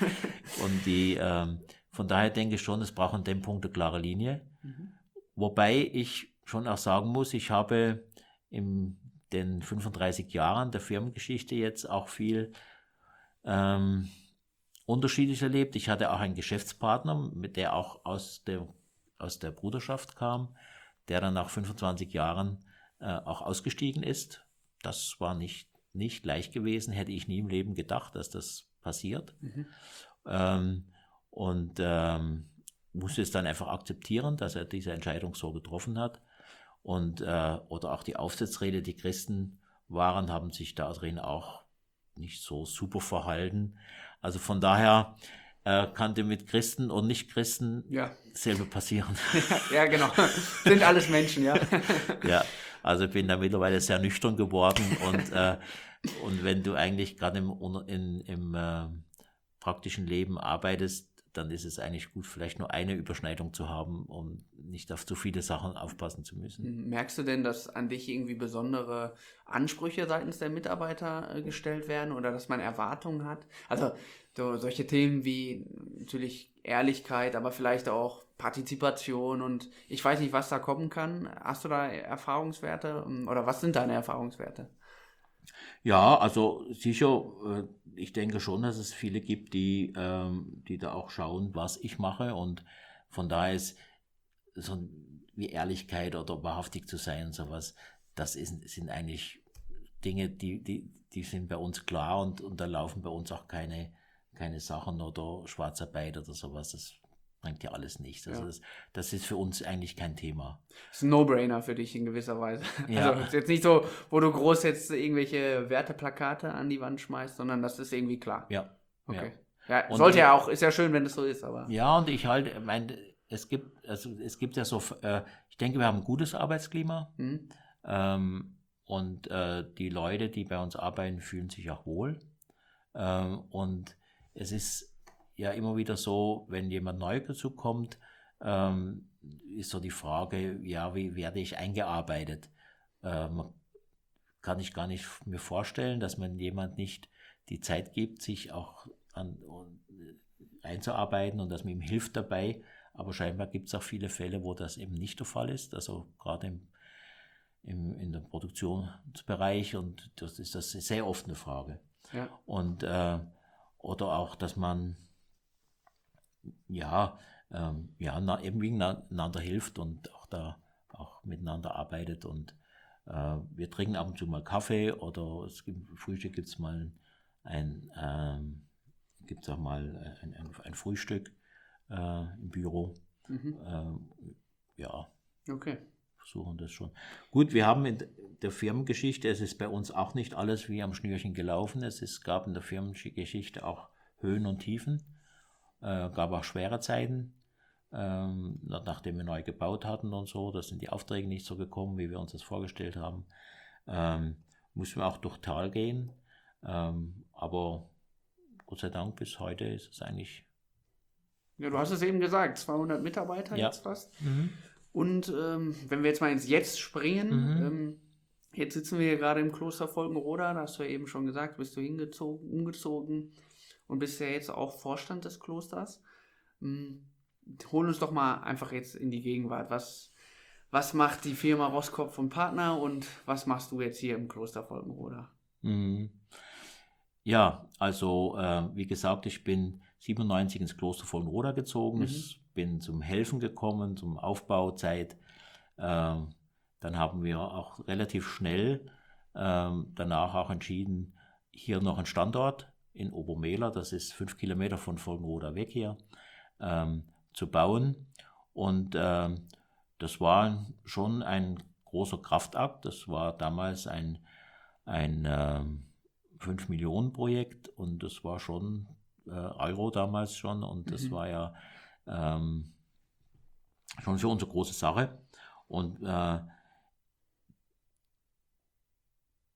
und die, ähm, von daher denke ich schon, es braucht an dem Punkt eine klare Linie. Mhm. Wobei ich schon auch sagen muss, ich habe in den fünfunddreißig Jahren der Firmengeschichte jetzt auch viel ähm, unterschiedlich erlebt. Ich hatte auch einen Geschäftspartner, mit der auch aus der, aus der Bruderschaft kam, der dann nach fünfundzwanzig Jahren äh, auch ausgestiegen ist. Das war nicht, nicht leicht gewesen, hätte ich nie im Leben gedacht, dass das passiert. Mhm. Ähm, und ähm, musste es dann einfach akzeptieren, dass er diese Entscheidung so getroffen hat. Und äh, oder auch die Aufsichtsräte, die Christen waren, haben sich da drin auch nicht so super verhalten. Also von daher äh, kann dir mit Christen und Nicht-Christen Ja. selber passieren. Ja, genau. Sind alles Menschen, ja. Ja, also ich bin da mittlerweile sehr nüchtern geworden und, äh, und wenn du eigentlich gerade im, in, im äh, praktischen Leben arbeitest, dann ist es eigentlich gut, vielleicht nur eine Überschneidung zu haben, um nicht auf zu viele Sachen aufpassen zu müssen. Merkst du denn, dass an dich irgendwie besondere Ansprüche seitens der Mitarbeiter äh, gestellt werden oder dass man Erwartungen hat? Also so, solche Themen wie natürlich Ehrlichkeit, aber vielleicht auch Partizipation und ich weiß nicht, was da kommen kann. Hast du da Erfahrungswerte oder was sind deine Erfahrungswerte? Ja, also sicher, äh, ich denke schon, dass es viele gibt, die, ähm, die da auch schauen, was ich mache und von daher ist so wie Ehrlichkeit oder wahrhaftig zu sein, sowas, das ist, sind eigentlich Dinge, die, die, die sind bei uns klar und, und da laufen bei uns auch keine, keine Sachen oder Schwarzarbeit oder sowas, das bringt ja alles nichts. Also Ja. das, das ist für uns eigentlich kein Thema. Das ist ein No-Brainer für dich in gewisser Weise. Ja. Also ist jetzt nicht so, wo du groß jetzt irgendwelche Werteplakate an die Wand schmeißt, sondern das ist irgendwie klar. Ja. Okay. Ja, Und sollte ich- ja auch, ist ja schön, wenn es so ist, aber. Ja, und ich halte, mein, es gibt, also es gibt ja so, äh, ich denke, wir haben ein gutes Arbeitsklima. Hm? Ähm, und äh, die Leute, die bei uns arbeiten, fühlen sich auch wohl. Ähm, und es ist ja immer wieder so, wenn jemand neu dazu kommt, ähm, ist so die Frage, ja, wie werde ich eingearbeitet? Ähm, kann ich gar nicht mir vorstellen, dass man jemand nicht die Zeit gibt, sich auch an, einzuarbeiten und dass man ihm hilft dabei. Aber scheinbar gibt es auch viele Fälle, wo das eben nicht der Fall ist. Also gerade im Im, in dem Produktionsbereich und das ist das ist sehr oft eine Frage. Ja. Und äh, oder auch, dass man ja, ähm, ja na, eben einander hilft und auch da auch miteinander arbeitet und äh, wir trinken ab und zu mal Kaffee oder es gibt Frühstück gibt es mal ein ähm, gibt es auch mal ein, ein, ein Frühstück äh, im Büro. Mhm. Ähm, ja. Okay. Versuchen das schon. Gut, wir haben in der Firmengeschichte, es ist bei uns auch nicht alles wie am Schnürchen gelaufen. Es ist, gab in der Firmengeschichte auch Höhen und Tiefen, äh, gab auch schwere Zeiten, ähm, nachdem wir neu gebaut hatten und so. Da sind die Aufträge nicht so gekommen, wie wir uns das vorgestellt haben. Ähm, mussten wir auch durch Tal gehen. Ähm, aber Gott sei Dank bis heute ist es eigentlich. Ja, du hast es eben gesagt, zweihundert Mitarbeiter Ja. jetzt fast. Mhm. Und ähm, wenn wir jetzt mal ins Jetzt springen, Mhm. ähm, jetzt sitzen wir hier gerade im Kloster Volkenroda, da hast du ja eben schon gesagt, bist du hingezogen, umgezogen und bist ja jetzt auch Vorstand des Klosters. Hm, hol uns doch mal einfach jetzt in die Gegenwart. Was, was macht die Firma Roskopf und Partner und was machst du jetzt hier im Kloster Volkenroda? Mhm. Ja, also äh, wie gesagt, ich bin siebenundneunzig ins Kloster Volkenroda gezogen. Mhm. Ich bin zum Helfen gekommen, zum Aufbauzeit. Ähm, dann haben wir auch relativ schnell ähm, danach auch entschieden, hier noch einen Standort in Obermehler, das ist fünf Kilometer von Volkenroda weg hier, ähm, zu bauen. Und ähm, das war schon ein großer Kraftakt. Das war damals ein, ein ähm, fünf Millionen Projekt und das war schon äh, Euro damals schon und das Mhm. war ja ähm, schon für uns eine große Sache. Und äh,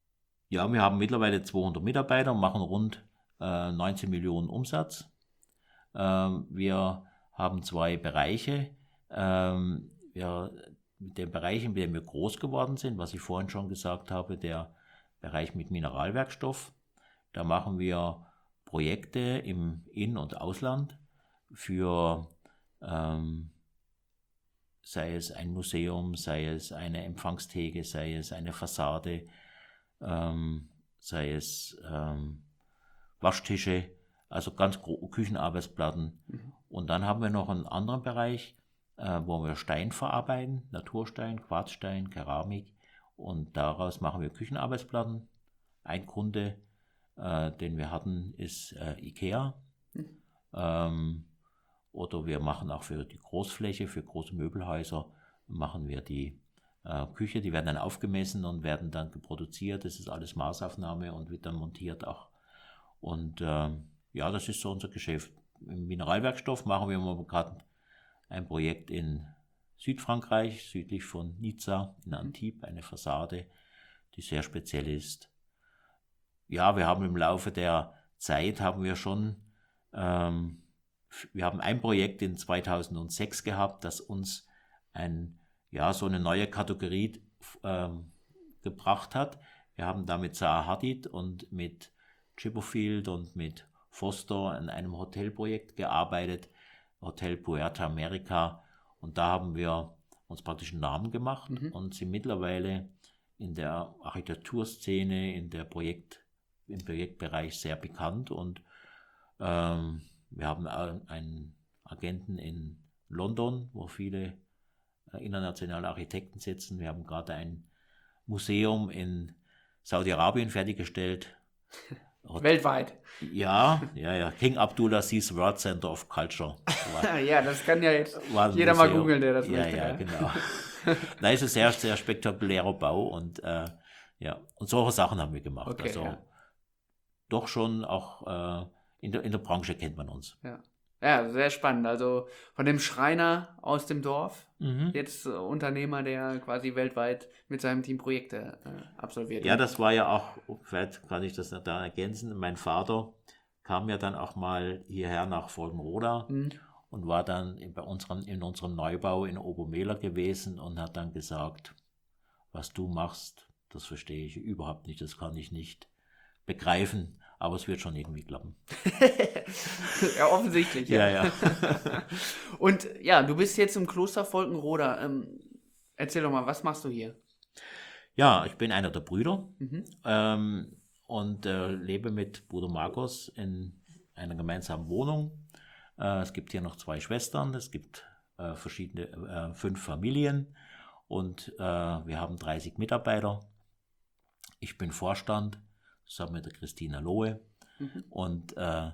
Ja, wir haben mittlerweile zweihundert Mitarbeiter und machen rund äh, neunzehn Millionen Umsatz. Ähm, wir haben zwei Bereiche. Ähm, wir, mit dem Bereich, in dem wir groß geworden sind, was ich vorhin schon gesagt habe, der Bereich mit Mineralwerkstoff. Da machen wir Projekte im In- und Ausland für, ähm, sei es ein Museum, sei es eine Empfangstheke, sei es eine Fassade, ähm, sei es ähm, Waschtische, also ganz große Küchenarbeitsplatten. Mhm. Und dann haben wir noch einen anderen Bereich, äh, wo wir Stein verarbeiten, Naturstein, Quarzstein, Keramik, und daraus machen wir Küchenarbeitsplatten. Ein Kunde, äh, den wir hatten, ist äh, IKEA. Mhm. Ähm, oder wir machen auch für die Großfläche, für große Möbelhäuser, machen wir die äh, Küche, die werden dann aufgemessen und werden dann geproduziert. Das ist alles Maßaufnahme und wird dann montiert auch. Und äh, ja, das ist so unser Geschäft. Im Mineralwerkstoff machen wir gerade ein Projekt in Südfrankreich, südlich von Nizza, in Antibes, eine Fassade, die sehr speziell ist. Ja, wir haben im Laufe der Zeit, haben wir schon, ähm, wir haben ein Projekt in zweitausendsechs gehabt, das uns ein, ja, so eine neue Kategorie ähm, gebracht hat. Wir haben da mit Zaha Hadid und mit Chipperfield und mit Foster an einem Hotelprojekt gearbeitet, Hotel Puerto America, und da haben wir uns praktisch einen Namen gemacht mhm. und sind mittlerweile in der Architekturszene, in der Projekt, im Projektbereich sehr bekannt, und ähm, wir haben einen Agenten in London, wo viele äh, internationale Architekten sitzen. Wir haben gerade ein Museum in Saudi-Arabien fertiggestellt. Weltweit. Ja, ja, ja. King Abdulaziz World Center of Culture. War, ja, das kann ja jetzt jeder mal googeln, der das ja, möchte. Ja, ja, genau. Da ist ein sehr, sehr spektakulärer Bau, und äh, ja, und solche Sachen haben wir gemacht. Okay, also ja. Doch schon auch äh, in, der, in der Branche kennt man uns. Ja. Ja, sehr spannend. Also von dem Schreiner aus dem Dorf, mhm. jetzt äh, Unternehmer, der quasi weltweit mit seinem Team Projekte äh, absolviert. Ja, das war ja auch, vielleicht kann ich das da ergänzen, mein Vater kam ja dann auch mal hierher nach Volkenroda mhm. und war dann in, bei unserem, in unserem Neubau in Obermehler gewesen und hat dann gesagt, was du machst, das verstehe ich überhaupt nicht, das kann ich nicht begreifen. Aber es wird schon irgendwie klappen. Ja, offensichtlich. Ja, ja. ja. Und ja, du bist jetzt im Kloster Volkenroda. Ähm, erzähl doch mal, was machst du hier? Ja, ich bin einer der Brüder mhm. ähm, und äh, lebe mit Bruder Markus in einer gemeinsamen Wohnung. Äh, es gibt hier noch zwei Schwestern, es gibt äh, verschiedene, äh, fünf Familien, und äh, wir haben dreißig Mitarbeiter. Ich bin Vorstand, zusammen mit der Christina Lohe. Mhm. Und äh,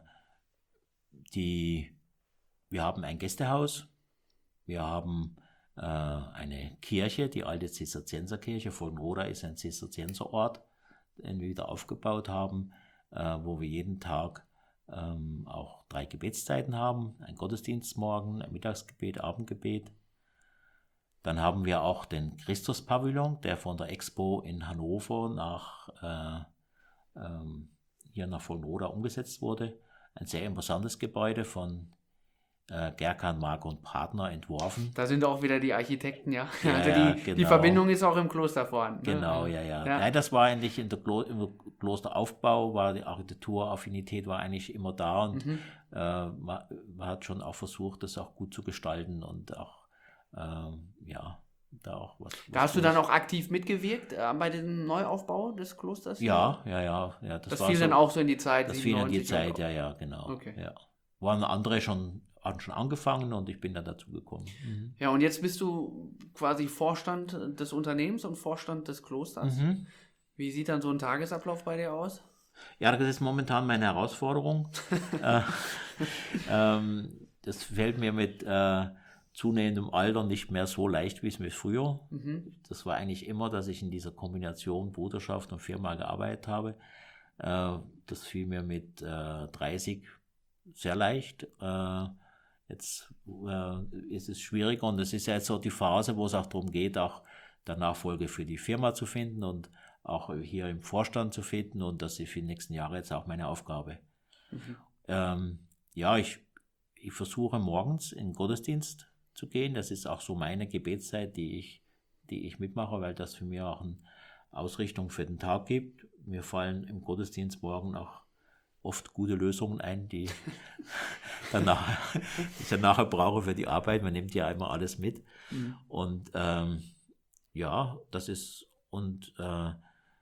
die, wir haben ein Gästehaus, wir haben äh, eine Kirche, die alte Zisterzienserkirche. Volkenroda ist ein Zisterzienserort, den wir wieder aufgebaut haben, äh, wo wir jeden Tag ähm, auch drei Gebetszeiten haben. Ein Gottesdienst morgen, ein Mittagsgebet, Abendgebet. Dann haben wir auch den Christus-Pavillon, der von der Expo in Hannover nach äh, ähm, hier nach Volkenroda umgesetzt wurde. Ein sehr imposantes Gebäude von äh, Gerkan, Mark und Partner entworfen. Da sind auch wieder die Architekten, ja. ja also die, ja, genau. die Verbindung ist auch im Kloster vorhanden. Genau, ne? ja, ja, ja. Nein, das war eigentlich in der Klo- im Klosteraufbau, war die Architekturaffinität war eigentlich immer da, und mhm. äh, man, man hat schon auch versucht, das auch gut zu gestalten und auch, ähm, ja, da auch was. Da was hast du dann auch aktiv mitgewirkt äh, bei dem Neuaufbau des Klosters? Ja, ja, ja. ja das das war fiel so, dann auch so in die Zeit? Das fiel in die Zeit, ja, ja, genau. Okay. Ja. Waren andere schon, hatten schon angefangen, und ich bin dann dazu gekommen. Mhm. Ja, und jetzt bist du quasi Vorstand des Unternehmens und Vorstand des Klosters. Mhm. Wie sieht dann so ein Tagesablauf bei dir aus? Ja, das ist momentan meine Herausforderung. äh, ähm, das fällt mir mit äh, zunehmendem Alter nicht mehr so leicht, wie es mir früher. Mhm. Das war eigentlich immer, dass ich in dieser Kombination Bruderschaft und Firma gearbeitet habe. Äh, das fiel mir mit äh, dreißig sehr leicht. Äh, jetzt äh, ist es schwieriger, und es ist ja jetzt so die Phase, wo es auch darum geht, auch der Nachfolge für die Firma zu finden und auch hier im Vorstand zu finden und das ist für die nächsten Jahre jetzt auch meine Aufgabe. Mhm. Ähm, ja, ich, ich versuche morgens in den Gottesdienst zu gehen. Das ist auch so meine Gebetszeit, die ich, die ich mitmache, weil das für mich auch eine Ausrichtung für den Tag gibt. Mir fallen im Gottesdienst morgen auch oft gute Lösungen ein, die dann nachher, die ich dann nachher brauche für die Arbeit. Man nimmt ja immer alles mit. Mhm. Und ähm, ja, das ist, und äh,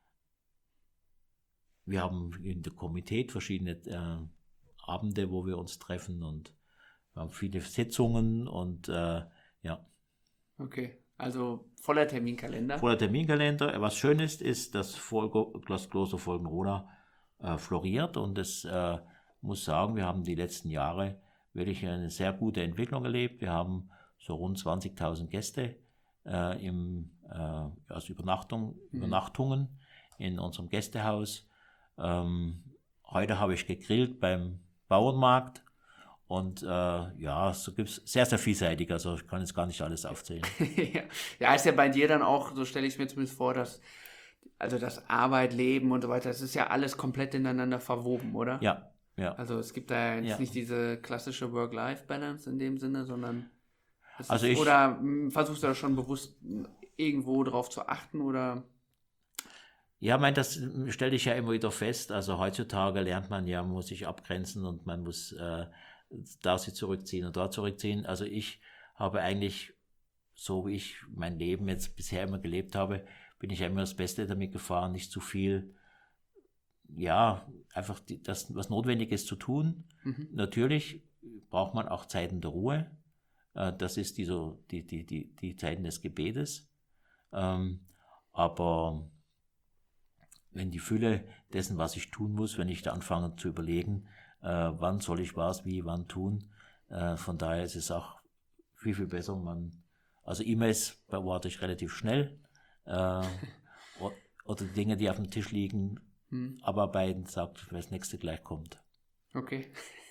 wir haben in der Komitee verschiedene äh, Abende, wo wir uns treffen und wir haben viele Sitzungen und äh, ja. Okay, also voller Terminkalender. Voller Terminkalender. Was schön ist, ist, dass Volgo, das Kloster Folgenroda äh, floriert und es äh, muss sagen, wir haben die letzten Jahre wirklich eine sehr gute Entwicklung erlebt. Wir haben so rund zwanzigtausend Gäste äh, im, äh, also Übernachtung, mhm. Übernachtungen in unserem Gästehaus. Ähm, heute habe ich gegrillt beim Bauernmarkt und äh, ja, so gibt es sehr, sehr vielseitig, also ich kann jetzt gar nicht alles aufzählen. Ja, ist ja bei dir dann auch, so stelle ich es mir zumindest vor, dass also das Arbeit, Leben und so weiter, das ist ja alles komplett ineinander verwoben, oder? Ja, ja. Also es gibt da jetzt ja. nicht diese klassische Work-Life-Balance in dem Sinne, sondern also ist, ich, oder mh, versuchst du da schon bewusst irgendwo drauf zu achten oder? Ja, ich meine, das stelle ich ja immer wieder fest. Also heutzutage lernt man ja, man muss sich abgrenzen und man muss äh, da sich zurückziehen und dort zurückziehen. Also ich habe eigentlich, so wie ich mein Leben jetzt bisher immer gelebt habe, bin ich ja immer das Beste damit gefahren, nicht zu viel, ja, einfach die, das, was notwendig ist zu tun. Mhm. Natürlich braucht man auch Zeiten der Ruhe. Äh, das ist die, so, die, die, die, die Zeiten des Gebetes. Ähm, aber wenn die Fülle dessen, was ich tun muss, wenn ich da anfange zu überlegen, äh, wann soll ich was, wie, wann tun, äh, von daher ist es auch viel, viel besser. Man, also E-Mails beantworte ich relativ schnell äh, oder Dinge, die auf dem Tisch liegen, hm. abarbeiten, sagt, wenn das nächste gleich kommt. Okay.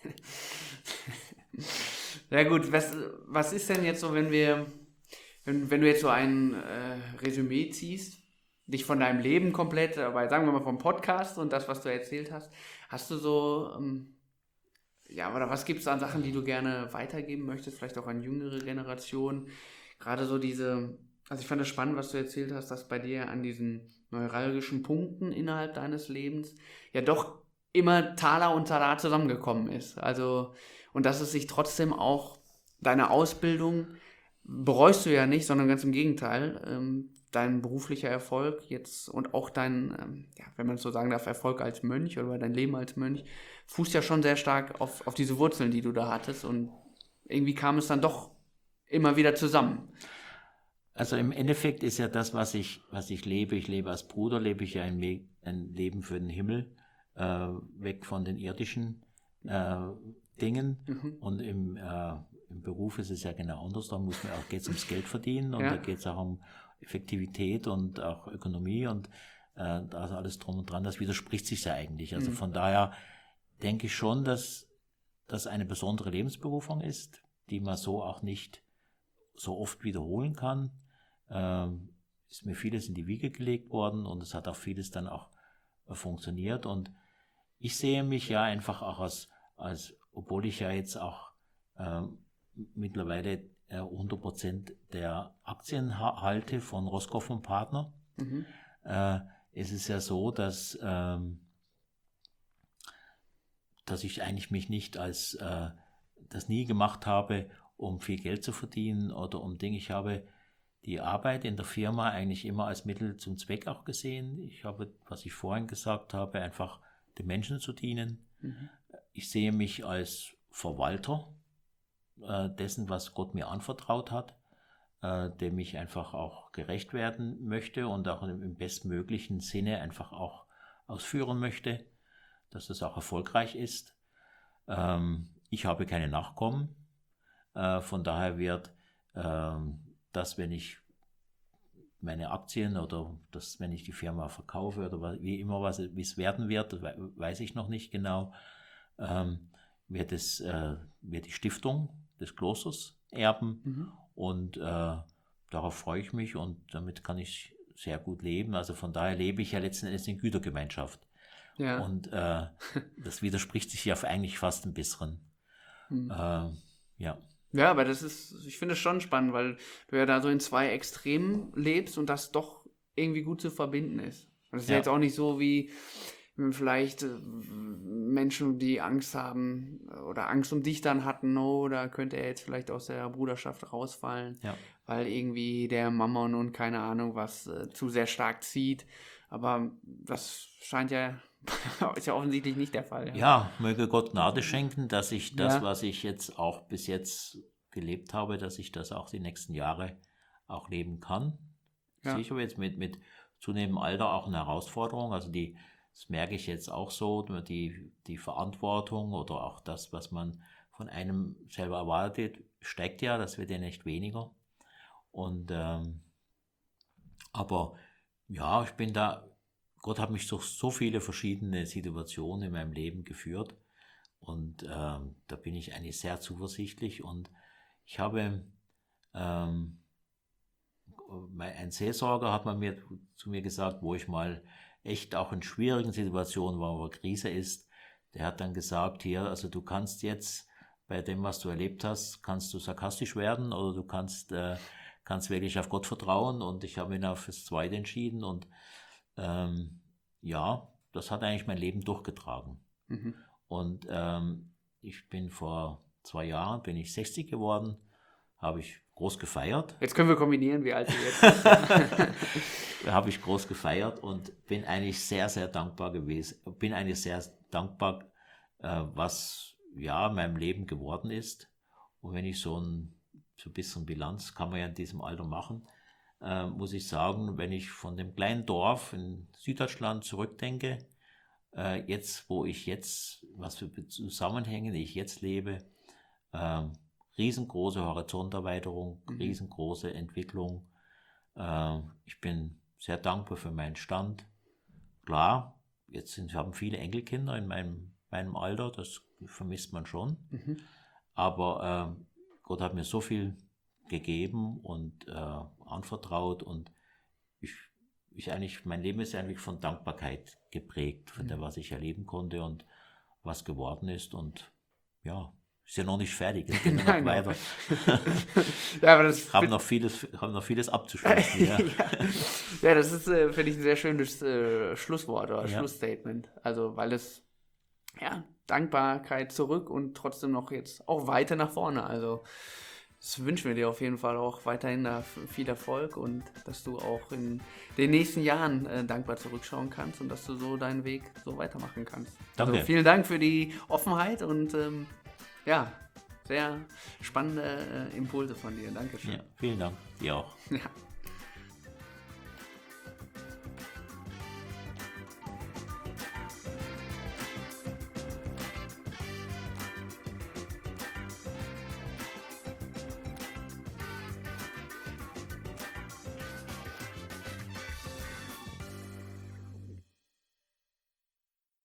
Ja gut, was, was ist denn jetzt so, wenn wir, wenn, wenn du jetzt so ein äh, Resümee ziehst, dich von deinem Leben komplett, aber sagen wir mal vom Podcast und das, was du erzählt hast, hast du so, ähm, ja, oder was gibt es an Sachen, die du gerne weitergeben möchtest, vielleicht auch an jüngere Generationen, gerade so diese, also ich fand es spannend, was du erzählt hast, dass bei dir an diesen neuralgischen Punkten innerhalb deines Lebens ja doch immer Taler und Talar zusammengekommen ist, also, und dass es sich trotzdem auch, deine Ausbildung bereust du ja nicht, sondern ganz im Gegenteil, ähm, dein beruflicher Erfolg jetzt und auch dein, ähm, ja, wenn man es so sagen darf, Erfolg als Mönch oder dein Leben als Mönch, fußt ja schon sehr stark auf, auf diese Wurzeln, die du da hattest und irgendwie kam es dann doch immer wieder zusammen. Also im Endeffekt ist ja das, was ich, was ich lebe, ich lebe als Bruder, lebe ich ja ein, We- ein Leben für den Himmel, äh, weg von den irdischen äh, Dingen mhm. und im, äh, im Beruf ist es ja genau anders, da muss man auch, geht es ums Geld verdienen und ja. da geht es auch um Effektivität und auch Ökonomie und äh, da ist alles drum und dran, das widerspricht sich ja eigentlich. Also mhm. von daher denke ich schon, dass das eine besondere Lebensberufung ist, die man so auch nicht so oft wiederholen kann. Ähm, ist mir vieles in die Wiege gelegt worden und es hat auch vieles dann auch äh, funktioniert und ich sehe mich ja einfach auch als, als obwohl ich ja jetzt auch äh, mittlerweile hundert Prozent der Aktien halte von Roscoff und Partner. Mhm. Äh, es ist ja so, dass, ähm, dass ich eigentlich mich nicht als äh, das nie gemacht habe, um viel Geld zu verdienen oder um Dinge. Ich habe die Arbeit in der Firma eigentlich immer als Mittel zum Zweck auch gesehen. Ich habe, was ich vorhin gesagt habe, einfach den Menschen zu dienen. Mhm. Ich sehe mich als Verwalter dessen, was Gott mir anvertraut hat, äh, dem ich einfach auch gerecht werden möchte und auch im, im bestmöglichen Sinne einfach auch ausführen möchte, dass das auch erfolgreich ist. Ähm, ich habe keine Nachkommen, äh, von daher wird ähm, das, wenn ich meine Aktien oder das, wenn ich die Firma verkaufe oder wie immer, was wie es werden wird, das weiß ich noch nicht genau, ähm, wird es äh, wird die Stiftung des Klosters erben mhm. und äh, darauf freue ich mich und damit kann ich sehr gut leben. Also von daher lebe ich ja letzten Endes in Gütergemeinschaft. Ja. Und äh, das widerspricht sich ja eigentlich fast ein bisschen. Hm. Äh, ja. Ja, aber das ist, ich finde es schon spannend, weil du ja da so in zwei Extremen lebst und das doch irgendwie gut zu verbinden ist. Und das ist ja Ja. jetzt auch nicht so wie vielleicht äh, Menschen, die Angst haben oder Angst um dich dann hatten, oder könnte er jetzt vielleicht aus der Bruderschaft rausfallen, Ja. weil irgendwie der Mammon und keine Ahnung was äh, zu sehr stark zieht. Aber das scheint ja, ist ja offensichtlich nicht der Fall. Ja, möge Gott Gnade schenken, dass ich das, Ja. was ich jetzt auch bis jetzt gelebt habe, dass ich das auch die nächsten Jahre auch leben kann. Ja. Sicher jetzt mit, mit zunehmendem Alter auch eine Herausforderung. Also die, das merke ich jetzt auch so, die, die Verantwortung oder auch das, was man von einem selber erwartet, steigt ja, das wird ja nicht weniger. Und ähm, aber ja, ich bin da, Gott hat mich durch so viele verschiedene Situationen in meinem Leben geführt und ähm, da bin ich eigentlich sehr zuversichtlich und ich habe, ähm, ein Seelsorger hat man mir, zu mir gesagt, wo ich mal echt auch in schwierigen Situationen war, wo Krise ist, der hat dann gesagt, hier, also du kannst jetzt bei dem, was du erlebt hast, kannst du sarkastisch werden oder du kannst, äh, kannst wirklich auf Gott vertrauen und ich habe mich auf das Zweite entschieden und ähm, ja, das hat eigentlich mein Leben durchgetragen. Mhm. Und ähm, ich bin vor zwei Jahren, bin ich sechzig geworden, habe ich groß gefeiert. Jetzt können wir kombinieren, wie alt du jetzt bist. Habe ich groß gefeiert und bin eigentlich sehr, sehr dankbar gewesen. Bin eigentlich sehr dankbar, äh, was ja in meinem Leben geworden ist. Und wenn ich so ein, so ein bisschen Bilanz kann man ja in diesem Alter machen, äh, muss ich sagen, wenn ich von dem kleinen Dorf in Süddeutschland zurückdenke, äh, jetzt, wo ich jetzt, was für Zusammenhänge ich jetzt lebe, äh, riesengroße Horizonterweiterung, Mhm. riesengroße Entwicklung. Äh, ich bin sehr dankbar für meinen Stand. Klar, jetzt sind, haben viele Enkelkinder in meinem, meinem Alter, das vermisst man schon. Mhm. Aber äh, Gott hat mir so viel gegeben und äh, anvertraut und ich, ich eigentlich, mein Leben ist eigentlich von Dankbarkeit geprägt, von Mhm. der, was ich erleben konnte und was geworden ist und ja, ist ja noch nicht fertig, es geht ja noch Nein, weiter. Ja, aber das haben noch vieles, haben noch vieles abzuschließen. Ja. ja, das ist, äh, finde ich, ein sehr schönes äh, Schlusswort oder Ja. Schlussstatement. Also, weil es, ja, Dankbarkeit zurück und trotzdem noch jetzt auch weiter nach vorne. Also, das wünschen wir dir auf jeden Fall auch weiterhin da viel Erfolg und dass du auch in den nächsten Jahren äh, dankbar zurückschauen kannst und dass du so deinen Weg so weitermachen kannst. Danke. Also, vielen Dank für die Offenheit und ähm, ja, sehr spannende äh, Impulse von dir. Dankeschön. Ja, vielen Dank, dir auch. Ja.